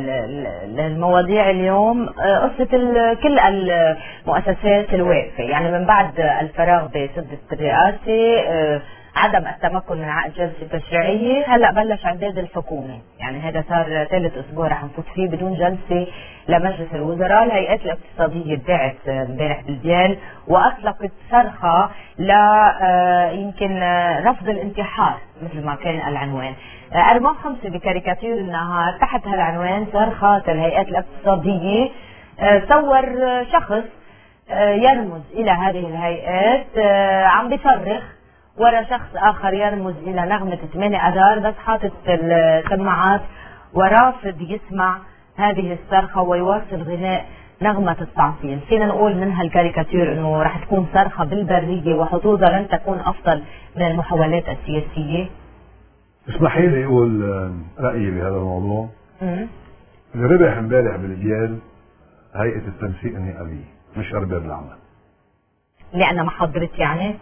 المواضيع اليوم. قصة كل المؤسسات الواقفة، يعني من بعد الفراغ بسدة الرئاسة، عدم التمكن من عقد جلسة تشريعية، هلا بلش عداد الحكومة. يعني هذا صار ثالث اسبوع رح نفوت فيه بدون جلسة لمجلس الوزراء. الهيئات الاقتصادية ادعت امبارح بالبيان واطلقت صرخة ل يمكن رفض الانتحار مثل ما كان العنوان. أربعة خمسة بكاريكاتير النهار تحت هالعنوان صرخة الهيئات الاقتصادية صور شخص يرمز إلى هذه الهيئات عم بيصرخ ورا شخص آخر يرمز إلى نغمة ثمانية اذار بس حاطط السماعات ورافض يسمع هذه الصرخة ويواصل غناء نغمة التعطيل. فينا نقول من هالكاريكاتير انه رح تكون صرخة بالبرية وحظوظها لن تكون افضل من المحاولات السياسية. اسمحي لي اقول رأيي بهذا الموضوع. اللي ربح امبارح بالجيال هيئة التنسيق النيابية مش ارباب العمل. لأن ما حضرت يعني؟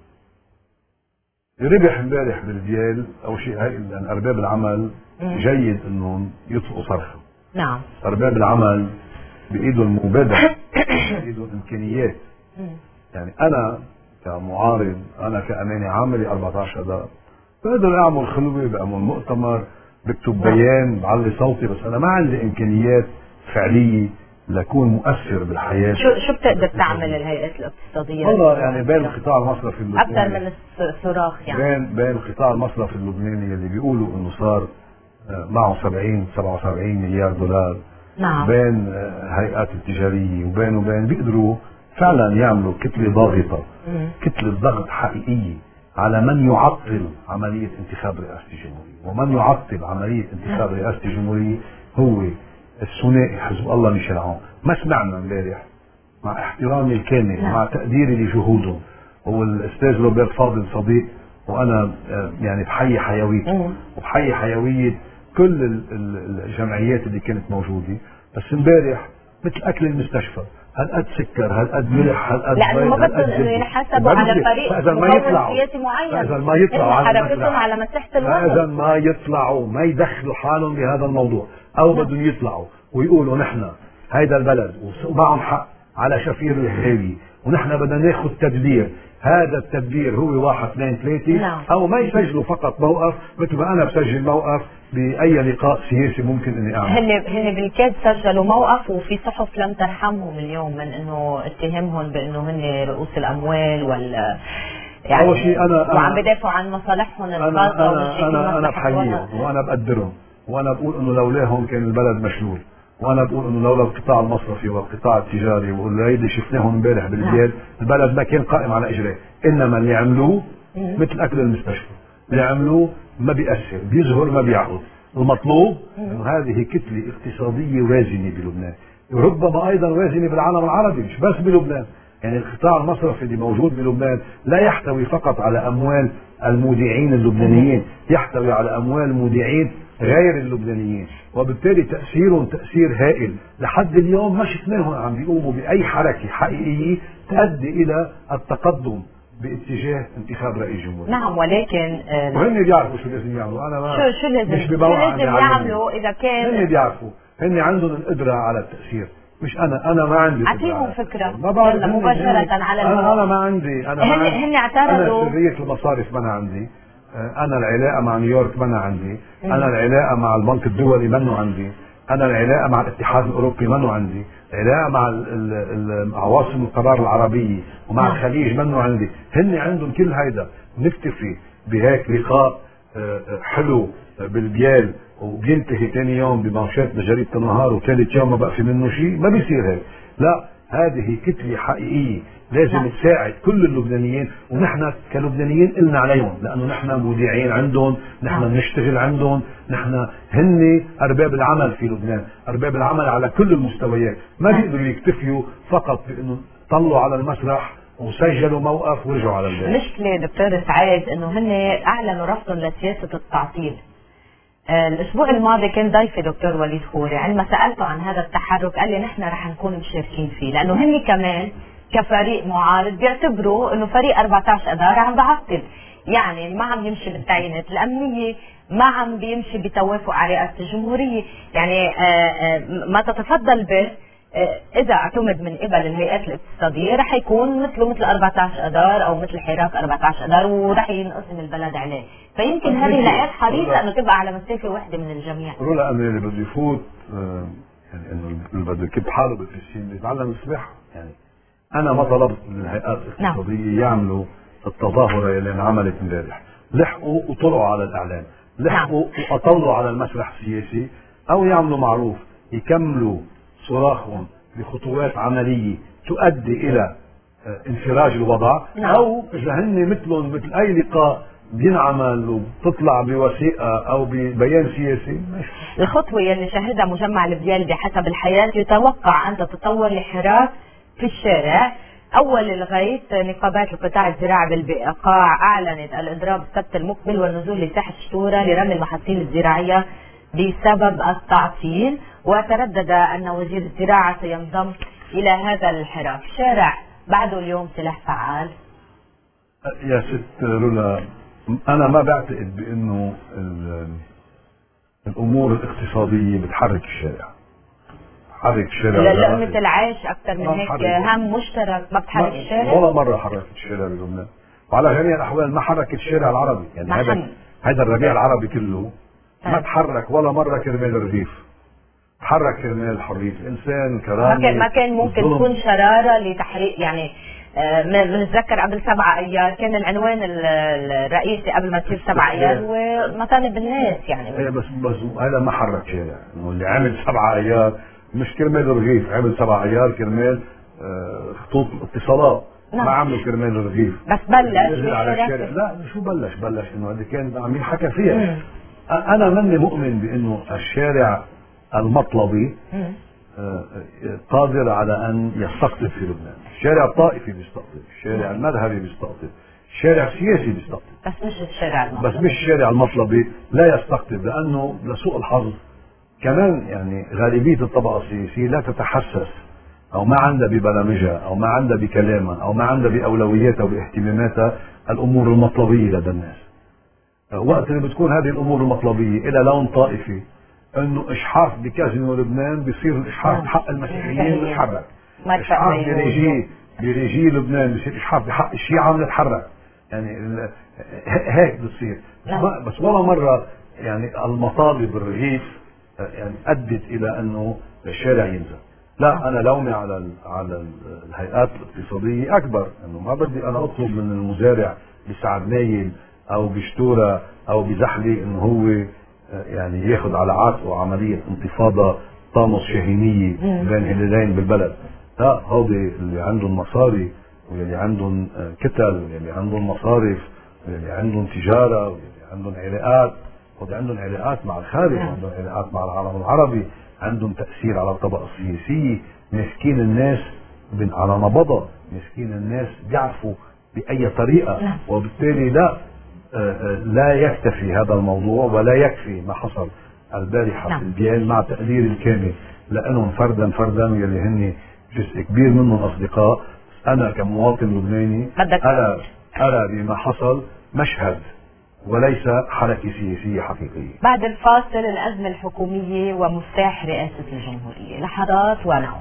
اللي ربح امبارح بالجيال اول شيء هيئة ارباب العمل مم. جيد انهم يطفئوا صرخة. نعم. ارباب العمل بايده المبادرة بايده الامكانيات. يعني انا كمعارض، انا كاماني عاملي أربعة عشر اذار بقدر اعمل خلوه، بعمل مؤتمر، بكتب بيان، بعلي صوتي، بس انا ما عندي امكانيات فعليه لكون مؤثر بالحياه. شو شو بتقدر تعمل الهيئات الاقتصاديه؟ والله يعني بين القطاع المصرفي اللبناني اكثر من الصراخ يعني بين بين القطاع المصرفي اللبناني اللي بيقولوا انه صار معه سبعين سبعة وسبعين مليار دولار. نعم. بين هيئات التجاريه وبين وبين بيقدروا فعلا يعملوا كتله ضاغطه، مم. كتله ضغط حقيقيه على من يعطل عمليه انتخاب رئاسه الجمهوريه، ومن يعطل عمليه انتخاب رئاسه الجمهوريه هو الثنائي حزب الله ميشيل عون. ما سمعنا امبارح، مع احترامي الكامل مع تقديري لجهودهم، والاستاذ روبرت فاضل صديق وانا يعني بحيي حيويته وبحيي حيويه كل الجمعيات اللي كانت موجوده، بس امبارح مثل اكل المستشفى، هالقد سكر، هالقد ملح، هالقد لانه ما بدهم انه ينحسبوا على فريق مكون سياسي معين، اذا ما يطلعوا على حركتهم على مساحه الوطن، اذا ما يطلعوا ما يدخلوا حالهم بهذا الموضوع، او بدهم يطلعوا ويقولوا نحن هيدا البلد ومعهم حق على شفير الهاوي ونحن بدنا ناخذ تدبير، هذا التدبير هو واحد اثنين ثلاثة، نعم. او ما يسجلوا فقط موقف مثل ما انا بسجل موقف باي لقاء سياسي ممكن اني اعمل. هن هن بالكاد سجلوا موقف وفي صحف لم ترحمهم اليوم من انه اتهمهم بانه هن رؤوس الاموال ولا يعني اول شيء انا وعم بدافعوا عن مصالحهم الخاصه. انا انا انا, أنا بحييهم وانا بقدرهم وانا بقول انه لولاهم كان البلد مشلول، وانا بقول انه لولا القطاع المصرفي والقطاع التجاري واللي شفناهم امبارح بالليل البلد ما كان قائم على اجريه، انما اللي عملوه مثل اكل المستشفى، اللي عملوه ما بيأثر، بيزهر ما بيعقد. المطلوب انه هذه كتله اقتصاديه وازنه بلبنان، وربما ايضا وازنه بالعالم العربي مش بس بلبنان. يعني القطاع المصرفي اللي موجود بلبنان لا يحتوي فقط على اموال المودعين اللبنانيين، يحتوي على اموال مودعين غير اللبنانيين، وبالتالي تأثيرهم تأثير هائل. لحد اليوم ما شفناهم عم بيقوموا بأي حركة حقيقية تؤدي إلى التقدم باتجاه انتخاب رئيس جمهورية. نعم، ولكن آه وهن بيعرفوا شو لازم يعملوا. أنا ما شو شو لازم مش شو لازم يعملوا إذا كان هن بيعرفوا، هن عندهم القدرة على التأثير، مش أنا أنا ما عندي. أعطيهم فكرة ما بعرف مباشرة على أنا أنا ما عندي أنا هن هن اعترضوا. أنا سرية المصارف ما أنا عندي، أنا العلاقة مع نيويورك منها عندي، أنا العلاقة مع البنك الدولي منه عندي، أنا العلاقة مع الاتحاد الأوروبي منه عندي، العلاقة مع عواصم القرار العربية ومع الخليج منه عندي. هن عندهم كل هيدا. نكتفي بهيك لقاء حلو بالبيال وبينتهي ثاني يوم بمنشات بجريدة النهار وثالث يوم ما بقى في منه شيء؟ ما بيصير هيك. لا، هذه كتلة حقيقية لازم تساعد كل اللبنانيين، ونحن كلبنانيين قلنا عليهم لانه نحن مودعين عندهم، نحن بنشتغل عندهم، نحن هن ارباب العمل في لبنان، ارباب العمل على كل المستويات. ما بيقدروا يكتفيوا فقط بانه طلعوا على المسرح وسجلوا موقف ورجعوا على البيت. المشكلة دكتور سعيد انه هن اعلنوا رفضهم لسياسة التعطيل. الاسبوع الماضي كان ضيفي دكتور وليد خوري، عندما سالته عن هذا التحرك قال لي نحن رح نكون مشاركين فيه، لانه هن كمان كفريق معارض بيعتبروا انه فريق أربعة عشر اذار عم بعطل، يعني ما عم يمشي بالتعيينات الامنيه، ما عم بيمشي بتوافق على رئاسه الجمهوريه، يعني آآ آآ ما تتفضل به اذا اعتمد من قبل الهيئات الاقتصاديه رح يكون مثله مثل أربعة عشر اذار او مثل حراك أربعة عشر اذار ورح ينقسم البلد عليه، فيمكن هذه الهيئات حريصه انه تبقى على مسافه واحده من الجميع. رولا انا اللي بده يفوت يعني انه اللي بده يكب حاله بالفسين يتعلم السباحه. يعني انا ما طلبت من الهيئات الاقتصاديه يعملوا التظاهره اللي انعملت امبارح، لحقوا وطلعوا على الاعلام، لحقوا واطلوا على المسرح السياسي، او يعملوا معروف يكملوا صراخهم بخطوات عمليه تؤدي الى انفراج الوضع، او اذا هن مثلهم مثل اي لقاء بينعمل وبتطلع بوثيقه او ببيان سياسي. الخطوه اللي شهدها مجمع البيال بحسب الحياه يتوقع ان تتطور لحراك في الشارع. اول الغيث نقابات القطاع الزراعي بالبقاع اعلنت الاضراب السبت المقبل والنزول لساحه شتوره لرمي المحاصيل الزراعيه بسبب التعطيل، وتردد ان وزير الزراعه سينضم الى هذا الحراك. شارع بعده اليوم سلاح فعال. يا ست رولا، انا ما بعتقد بانه الامور الاقتصاديه بتحرك الشارع. بتحرك الشارع لقمة العيش اكثر من هيك هم مشترك ما بتحرك الشارع. ولا مره حركت الشارع بلبنان، وعلى جميع الاحوال ما حركت الشارع العربي. يعني هذا هذا الربيع العربي كله ما تحرك ولا مره كرمال الرغيف، تحرك كرمال الحريه الانسان كرامه. ما كان ممكن تكون شراره لتحريك، يعني بنتذكر قبل سبعة ايار كان العنوان الرئيسي قبل ما تصير سبعة ايار ومطالب الناس، يعني ايه بس بس هذا ما حرك شارع. انه اللي عمل سبعة ايار مش كرمال الرغيف، عمل سبعة ايار كرمال خطوط الاتصالات. نعم. ما عملوا كرمال الرغيف، بس بلش على الشارع. لا شو بلش بلش انه هذا كان عم ينحكى فيها. مم. انا ماني مؤمن بانه الشارع المطلبي قادر على ان يستقطب في لبنان. الشارع الطائفي بيستقطب، الشارع المذهبي بيستقطب، الشارع السياسي بيستقطب، بس مش الشارع المطلبي. بس مش الشارع المطلبي لا يستقطب، لانه لسوء الحظ كمان يعني غالبية الطبقة السياسية لا تتحسس أو ما عندها ببرامجها أو ما عندها بكلامها أو ما عندها بأولوياتها وباهتماماتها الأمور المطلبية لدى الناس. وقت اللي بتكون هذه الأمور المطلبية إلى لون طائفي، إنه إشحاف بكازينو لبنان بيصير الإشحاف بحق المسيحيين بيتحرك، إشحاف بريجي بريجي لبنان بيصير إشحاف بحق الشيعة بنتحرك، يعني هيك بتصير. بس ولا مرة يعني المطالب الرغيف يعني أدت إلى أنه الشارع ينزل. لا، أنا لومي على ال على الهيئات الاقتصادية أكبر، إنه ما بدي أنا أطلب من المزارع بسعد نايل أو بشتورة أو بزحلي إنه هو يعني ياخذ على عاتقه عملية انتفاضة طامس شاهينية بين هلالين بالبلد. لا، هودي اللي عندهم مصاري واللي عندهم كتل واللي عندهم مصارف واللي عندهم تجارة واللي عندهم علاقات، هودي عندهم علاقات مع الخارج، عندهم علاقات مع العالم العربي، عندهم تأثير على الطبقة السياسية، ماسكين الناس على نبضة، ماسكين الناس بيعرفوا بأي طريقة، وبالتالي لا لا يكتفي هذا الموضوع ولا يكفي ما حصل البارحة في البيان، مع تقدير الكامل لأنهم فردا فردا يلي هن جزء كبير منهم أصدقاء. أنا كمواطن لبناني أرى أرى بما حصل مشهد وليس حركة سياسية حقيقية. بعد الفاصل الأزمة الحكومية ومفتاح رئاسة الجمهورية، لحظات ونعود.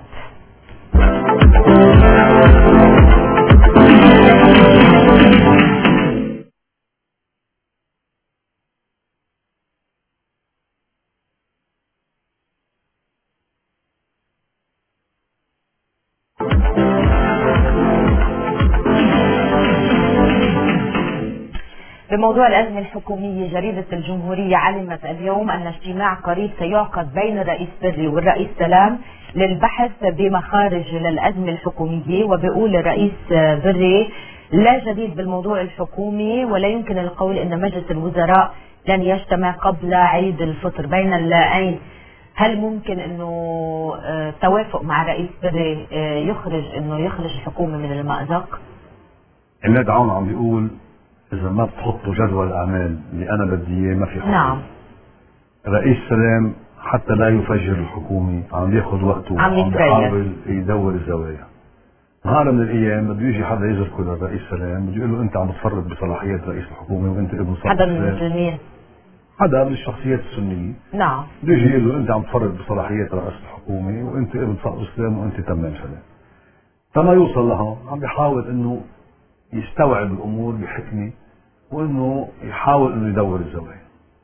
بموضوع الأزمة الحكومية، جريدة الجمهورية علمت اليوم أن اجتماع قريب سيعقد بين الرئيس بري والرئيس سلام للبحث بمخارج للأزمة الحكومية. وبيقول الرئيس بري: لا جديد بالموضوع الحكومي ولا يمكن القول أن مجلس الوزراء لن يجتمع قبل عيد الفطر. بين اللاعين، هل ممكن أنه توافق مع الرئيس بري يخرج أنه يخرج الحكومة من المأزق؟ عماد عون عم بيقول إذا ما بتحطوا جدول الأعمال اللي أنا بدي إياه ما في حكومة. نعم. رئيس سلام حتى لا يفجر الحكومة عم ياخذ وقته، عم بيحاول يدور الزوايا. نهار من الأيام بده يجي حدا يزركه للرئيس سلام، بده يقول له أنت عم تفرط بصلاحيات رئيس الحكومة وأنت ابن صاحب حدا من المسلمين، حدا من الشخصيات السنية. نعم. بده يجي يقول له أنت عم تفرط بصلاحيات رئيس الحكومة وأنت ابن صاحب السلام وأنت تمام سلام. فما يوصل لهون عم بيحاول إنه يستوعب الأمور بحكمة وانه يحاول انه يدور الزوايا.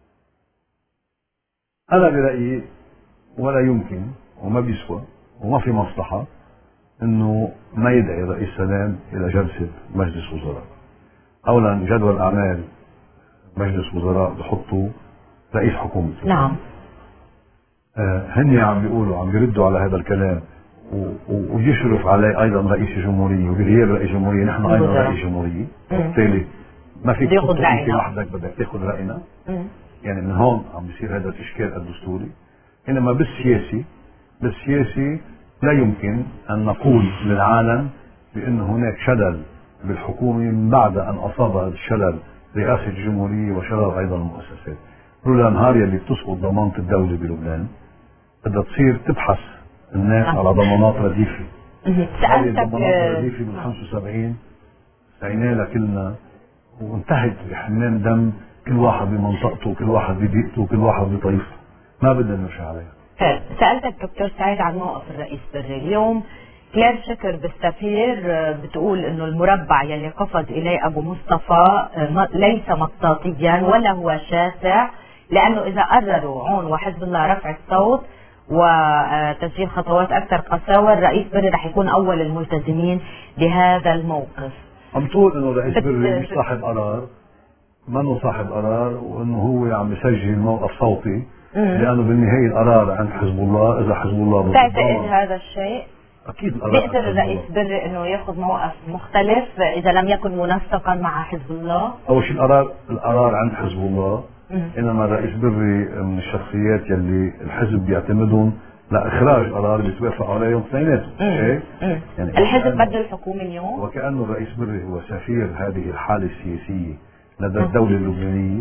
انا برأيي ولا يمكن وما بيسوى وما في مصلحة انه ما يدعي رئيس سلام الى جلسة مجلس وزراء. اولا جدول اعمال مجلس وزراء بحطوا رئيس حكومة. نعم. آه هن عم بيقولوا عم بيردوا على هذا الكلام ويشرف عليه ايضا رئيس الجمهورية وبغياب رئيس الجمهورية نحن ايضا رئيس جمهورية، وبالتالي ما فيك تاخذ راينا وحدك، بدك تاخذ راينا. يعني من هون عم بيصير هذا الاشكال الدستوري. انما بالسياسي بالسياسي لا يمكن ان نقول للعالم بان هناك شلل بالحكومه من بعد ان اصاب هذا الشلل رئاسه الجمهوريه وشلل ايضا المؤسسات. لولا نهار يلي بتسقط ضمانه الدوله بلبنان بدها تصير تبحث الناس على ضمانات رديفه. هذه الضمانات الرديفه بال خمسة وسبعين سعينا لها كلنا وانتهت بحمام دم، كل واحد بمنطقته، كل واحد ببيئته، كل واحد بطريقته، ما بدنا نمشي عليها. سألتك دكتور سعيد عن موقف الرئيس بري اليوم. كلير شكر بالسفير بتقول انه المربع يلي قفز اليه ابو مصطفى ليس مطاطيا ولا هو شاسع، لانه اذا قرروا عون وحزب الله رفع الصوت وتسجيل خطوات اكثر قساوه، الرئيس بري رح يكون اول الملتزمين بهذا الموقف. عم تقول انه الرئيس بري مش صاحب قرار، منه صاحب قرار، وانه هو عم يسجل موقف صوتي، لانه بالنهايه القرار عند حزب الله. اذا حزب الله بتعتقد هذا الشيء؟ اكيد بيقدر الرئيس بري انه ياخذ موقف مختلف اذا لم يكن منسقا مع حزب الله؟ اول شيء القرار القرار عند حزب الله، انما الرئيس بري من الشخصيات يلي الحزب بيعتمدهم لاخراج قرار بيتوافقوا عليهم اثنيناتهم. يعني الحزب بده الحكومه اليوم، وكانه الرئيس بري هو سفير هذه الحاله السياسيه لدى الدوله اللبنانيه،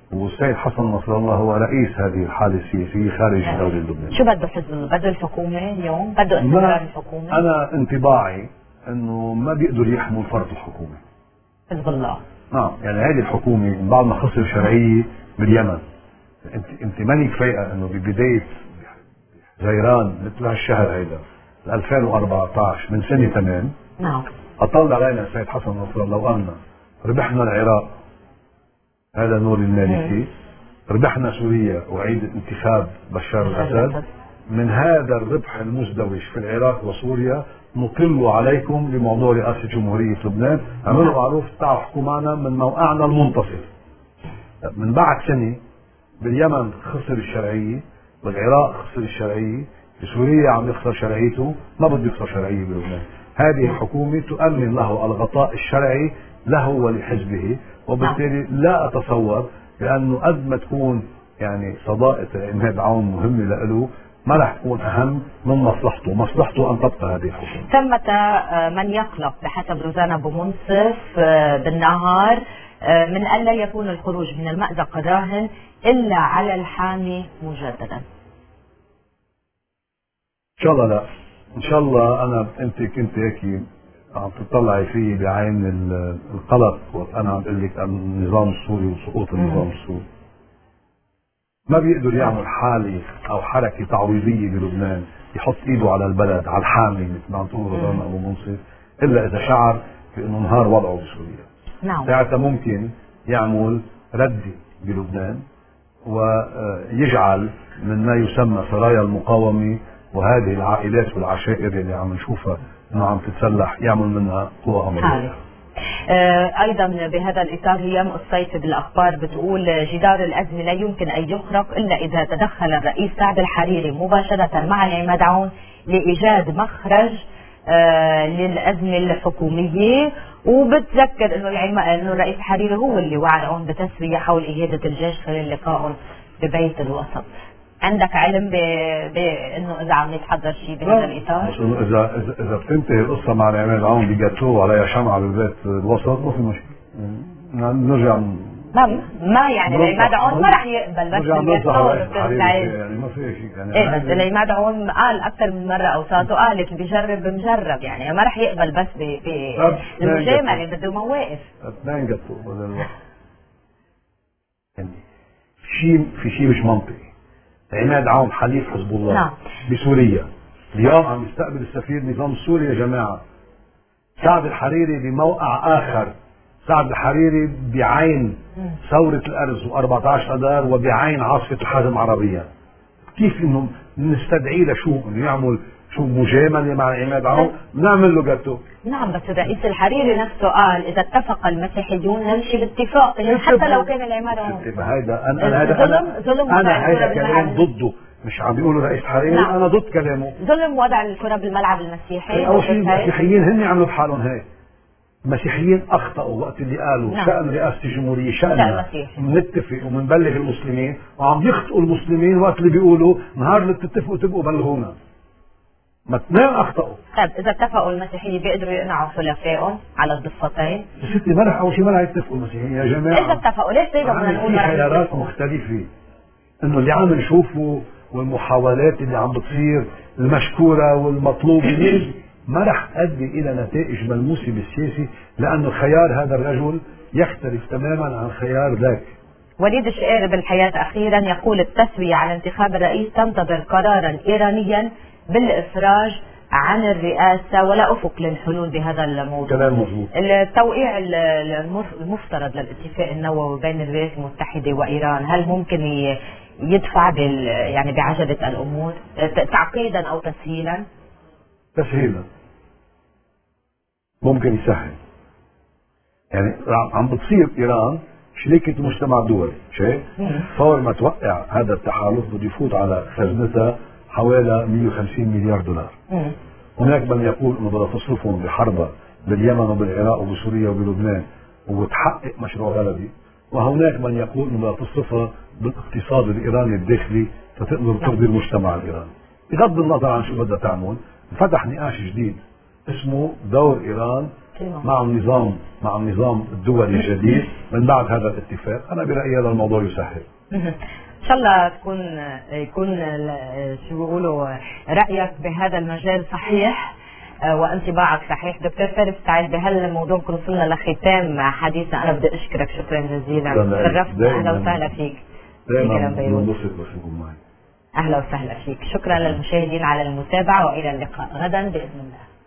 والسيد حسن نصر الله هو رئيس هذه الحالة السياسية خارج الدولة اللبنانية. شو بده حزب؟ بده الحكومة اليوم؟ بده استمرار الحكومة؟ أنا انطباعي أنه ما بيقدر يحمل فرط الحكومة. حزب الله. نعم، يعني هذه الحكومة بعد ما خسر شرعية باليمن، أنت أنت مانك فايقة أنه ببداية غيران مثل هالشهر هيدا ألفين وأربعة عشر من سنة تمام. نعم. أطلع علينا السيد حسن نصر الله وقالنا ربحنا العراق، هذا نور المالكي، ربحنا سوريا وعيد انتخاب بشار الأسد، من هذا الربح المزدوج في العراق وسوريا نطل عليكم بموضوع رئاسة جمهورية لبنان، عملوا معروف تعالوا احكوا معنا من موقعنا المنتصر. من بعد سنة باليمن خسر الشرعية، بالعراق خسر الشرعية، بسوريا عم يخسر شرعيته، ما بده يخسر شرعية بلبنان. هذه الحكومة تؤمن له الغطاء الشرعي له ولحزبه، وبالتالي لا أتصور لأنه قد ما تكون يعني صداقة عماد عون مهمة له ما رح تكون أهم من مصلحته، مصلحته أن تبقى هذه الحكومة. ثمة من يقلق بحسب روزانا أبو منصف بالنهار من ألا يكون الخروج من المأزق الراهن إلا على الحامي مجددا. إن شاء الله لا، إن شاء الله. أنا أنت كنت هيك عم تطلعي فيه بعين القلق وأنا عم بقول لك النظام السوري وسقوط النظام السوري. ما بيقدر يعمل حالة أو حركة تعويضية بلبنان يحط إيده على البلد على الحامي مثل ما عم تقول روزانا أبو منصف إلا إذا شعر بأنه انهار وضعه بسوريا. نعم. ساعتها ممكن يعمل ردة بلبنان ويجعل من ما يسمى سرايا المقاومة وهذه العائلات والعشائر اللي عم نشوفها انه عم تتسلح يعمل منها قوى امريكيه. ايضا بهذا الاطار هي الصيف بالاخبار بتقول جدار الازمه لا يمكن ان يخرق الا اذا تدخل الرئيس سعد الحريري مباشره مع العماد عون لايجاد مخرج آه للازمه الحكوميه، وبتذكر انه انه الرئيس الحريري هو اللي وعد عون بتسويه حول ايادة الجيش خلال لقائهم ببيت الوسط. عندك علم بانه اذا عم يتحضر شيء بهذا الاطار؟ اذا اذا اذا بتنتهي القصه مع العماد عون بجاتوه عليها شمعه ببيت الوسط ما في مشكله. نرجع ما ما يعني العماد عون ما راح يقبل بس يعني ما في شيء يعني. ايه بس العماد عون قال اكثر من مره اوساطه قالت اللي بجرب مجرب، يعني ما راح يقبل بس بالمجامله بده مواقف. اثنين جاتوه بدل الوقت. يعني شيء في شيء مش منطقي. عماد عون حليف حزب الله نعم. بسوريا اليوم عم يستقبل السفير النظام السوري يا جماعه. سعد الحريري بموقع اخر، سعد الحريري بعين ثورة الأرز وأربعة عشر أذار وبعين عاصفة الحزم عربيا. كيف انه نستدعي له شو انه يعمل شو مجاملة مع عماد عون نعمل له جاتو؟ نعم بس الرئيس الحريري نفسه قال اذا اتفق المسيحيون نمشي باتفاق حتى لو كان العماد عون. هيدا انا انا هذا انا انا هيدا كلام ضده، مش عم بيقولوا رئيس الحريري نعم. انا ضد كلامه. ظلم وضع الكرة بالملعب المسيحي. اول شيء المسيحيين هن عملوا بحالهم هيك. المسيحيين اخطأوا وقت اللي قالوا نعم. شأن رئاسة الجمهورية شأننا بنتفق وبنبلغ المسلمين، وعم يخطئوا المسلمين وقت اللي بيقولوا نهار اللي بتتفقوا تبقوا بلغونا. ما اثنين اخطأوا. طيب اذا اتفقوا المسيحيين بيقدروا يقنعوا خلفائهم على الضفتين؟ ستي ما رح اول شيء ما رح يتفقوا المسيحيين يا جماعة. اذا اتفقوا ليش دايما بدنا نقول في خيارات مختلفة؟ انه اللي عم نشوفه والمحاولات اللي عم بتصير المشكورة والمطلوبة ما رح تؤدي الى نتائج ملموسه بالسياسي، لانه خيار هذا الرجل يختلف تماما عن خيار ذاك. وليد الشقيري بالحياه اخيرا يقول التسويه على انتخاب الرئيس تنتظر قرارا ايرانيا بالافراج عن الرئاسه ولا افق للحلول بهذا الموضوع. كلام مظبوط. التوقيع المفترض للاتفاق النووي بين الولايات المتحده وايران هل ممكن يدفع بال يعني بعجله الامور تعقيدا او تسهيلا؟ تسهيلا ممكن يسهل. يعني عم بتصير ايران شريكة المجتمع الدولي، شيء فور ما توقع هذا التحالف بده يفوت على خزنتها حوالي مئة وخمسين مليار دولار. هناك من يقول انه بدها تصرفهم بحربها باليمن وبالعراق وبسوريا وبلبنان وتحقق مشروع بلدي، وهناك من يقول انه بدها تصرفها بالاقتصاد الايراني الداخلي فتقدر ترضي المجتمع الايراني. بغض النظر عن شو بدها تعمل، فتح نقاش جديد اسمه دور ايران مع النظام مع النظام الدولي الجديد من بعد هذا الاتفاق، أنا برأيي هذا الموضوع يسهل. إن شاء الله تكون يكون شو بيقولوا رأيك بهذا المجال صحيح وانطباعك صحيح. دكتور فارس سعيد، بهالموضوع كنا وصلنا لختام حديثنا. أنا بدي أشكرك شكرا جزيلا، شرفت. أهلا وسهلا فيك. دائما بنبسط بس يكون معي. أهلا وسهلا فيك. شكرا للمشاهدين على المتابعة، وإلى اللقاء غدا بإذن الله.